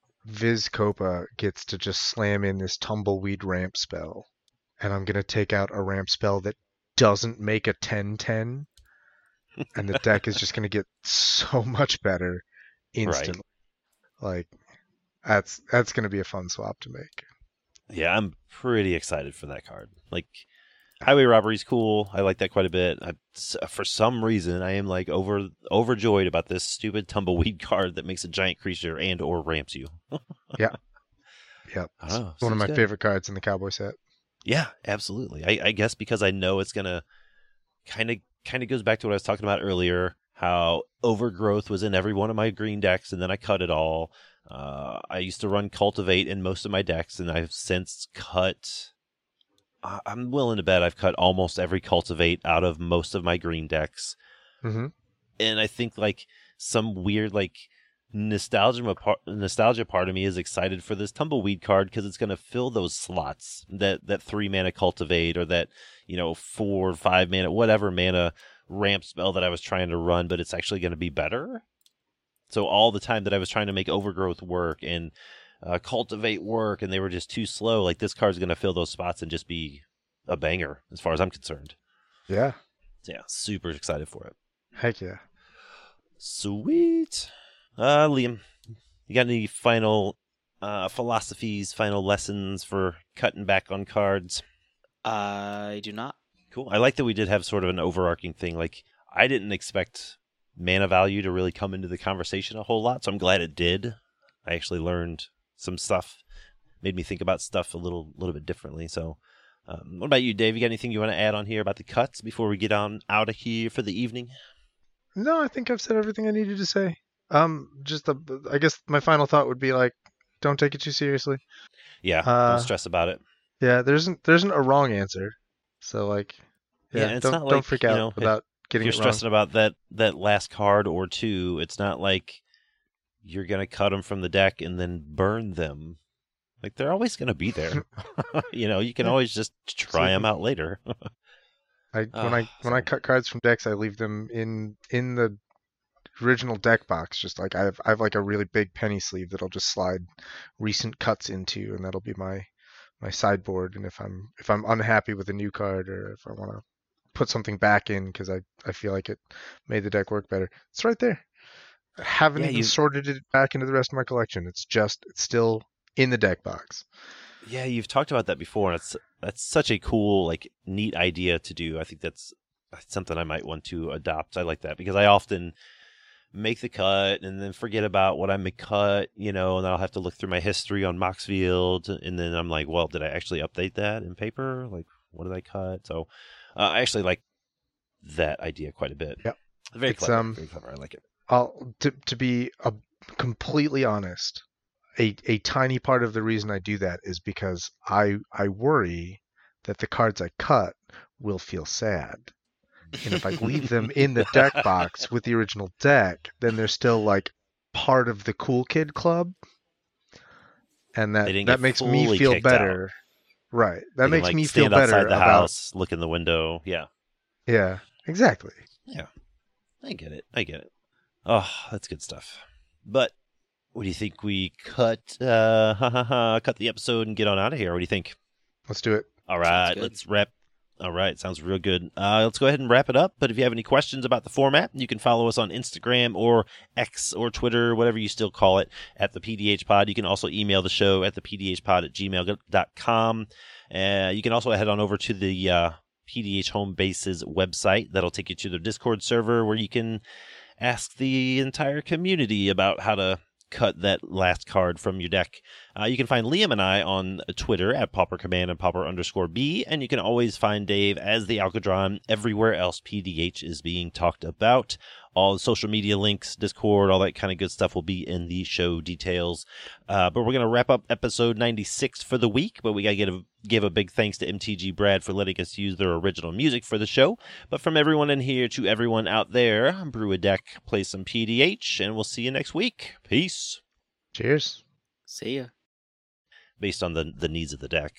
Viz Copa gets to just slam in this tumbleweed ramp spell. And I'm gonna take out a ramp spell that doesn't make a ten ten. And the deck is just gonna get so much better instantly. Like that's that's gonna be a fun swap to make. Yeah, I'm pretty excited for that card. Like, Highway Robbery's cool. I like that quite a bit. I, for some reason, I am like over overjoyed about this stupid tumbleweed card that makes a giant creature and or ramps you. Yep. I don't know, It's one of seems my good. favorite cards in the Cowboy set. Yeah, absolutely. I, I guess because I know it's gonna kind of kind of goes back to what I was talking about earlier. How Overgrowth was in every one of my green decks, and then I cut it all. Uh, I used to run Cultivate in most of my decks, and I've since cut. I- I'm willing to bet I've cut almost every Cultivate out of most of my green decks, Mm-hmm. and I think like some weird like nostalgia part, nostalgia part of me is excited for this Tumbleweed card because it's going to fill those slots that that three mana Cultivate or that you know four five mana whatever mana ramp spell that I was trying to run, but it's actually going to be better. So all the time that I was trying to make Overgrowth work and uh, Cultivate work, and they were just too slow, like this card's going to fill those spots and just be a banger as far as I'm concerned. Yeah. So yeah, super excited for it. Heck yeah. Sweet. Uh, Liam, you got any final uh, philosophies, final lessons for cutting back on cards? I do not. Cool. I like that we did have sort of an overarching thing. Like, I didn't expect mana value to really come into the conversation a whole lot, so I'm glad it did. I actually learned some stuff, made me think about stuff a little, little bit differently. So, um, what about you, Dave? You got anything you want to add on here about the cuts before we get on out of here for the evening? No, I think I've said everything I needed to say. Um, just the, I guess my final thought would be like, don't take it too seriously. Yeah, Uh, don't stress about it. Yeah, there isn't there isn't a wrong answer. So like, Yeah, yeah, and it's don't not don't like, freak you out know, if- about If getting you're it wrong. stressing about that that last card or two, it's not like you're gonna cut them from the deck and then burn them. Like they're always gonna be there. You know, you can Yeah. always just try them out later. I when Ah, I when I sorry. cut cards from decks, I leave them in in the original deck box. Just like I have I have like a really big penny sleeve that I'll just slide recent cuts into, and that'll be my my sideboard. And if I'm if I'm unhappy with a new card, or if I want to put something back in because I I feel like it made the deck work better, it's right there. I haven't Yeah, even you- sorted it back into the rest of my collection. It's just it's still in the deck box. Yeah, you've talked about that before, and it's that's such a cool, like, neat idea to do. I think that's That's something I might want to adopt. I like that because I often make the cut and then forget about what I may cut, you know, and I'll have to look through my history on Moxfield, and then I'm like, well, did I actually update that in paper? Like, what did I cut? So uh, I actually like that idea quite a bit. Yep. Very It's, clever. um, Very clever. I like it. I'll to to be a, completely honest, a a tiny part of the reason I do that is because I I worry that the cards I cut will feel sad. And if I leave them in the deck box with the original deck, then they're still like part of the cool kid club, and that They didn't that get makes me fully feel kicked better. Right. That They can, makes like, me feel stand better outside the about. house, look in the window. Yeah, Yeah. Exactly. I get it. I get it. Oh, that's good stuff. But what do you think we cut? Uh, ha ha ha! Cut the episode and get on out of here. What do you think? Let's do it. All right, good. let's wrap. All right, sounds real good. Uh, let's go ahead and wrap it up. But if you have any questions about the format, you can follow us on Instagram or X or Twitter, whatever you still call it, at the P D H Pod. You can also email the show at the P D H pod at gmail dot com. Uh, you can also head on over to the uh, P D H Home Bases website. That'll take you to their Discord server where you can ask the entire community about how to cut that last card from your deck. Uh, you can find Liam and I on Twitter at Pauper Command and Pauper underscore B, and you can always find Dave as the Alcadron everywhere else P D H is being talked about. All the social media links, Discord, all that kind of good stuff will be in the show details. Uh, but we're going to wrap up episode ninety-six for the week, but we got to get a, give a big thanks to M T G Brad for letting us use their original music for the show. But from everyone in here to everyone out there, brew a deck, play some P D H, and we'll see you next week. Peace. Cheers. See ya. Based on the, the needs of the deck.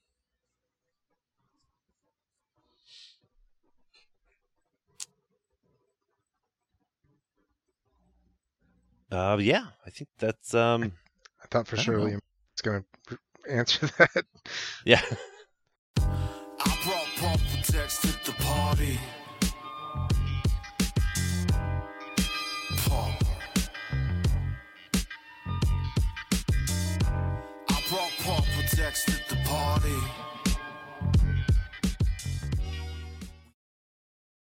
Uh, yeah, I think that's um. I thought for I don't sure know. Liam was going to answer that. Yeah.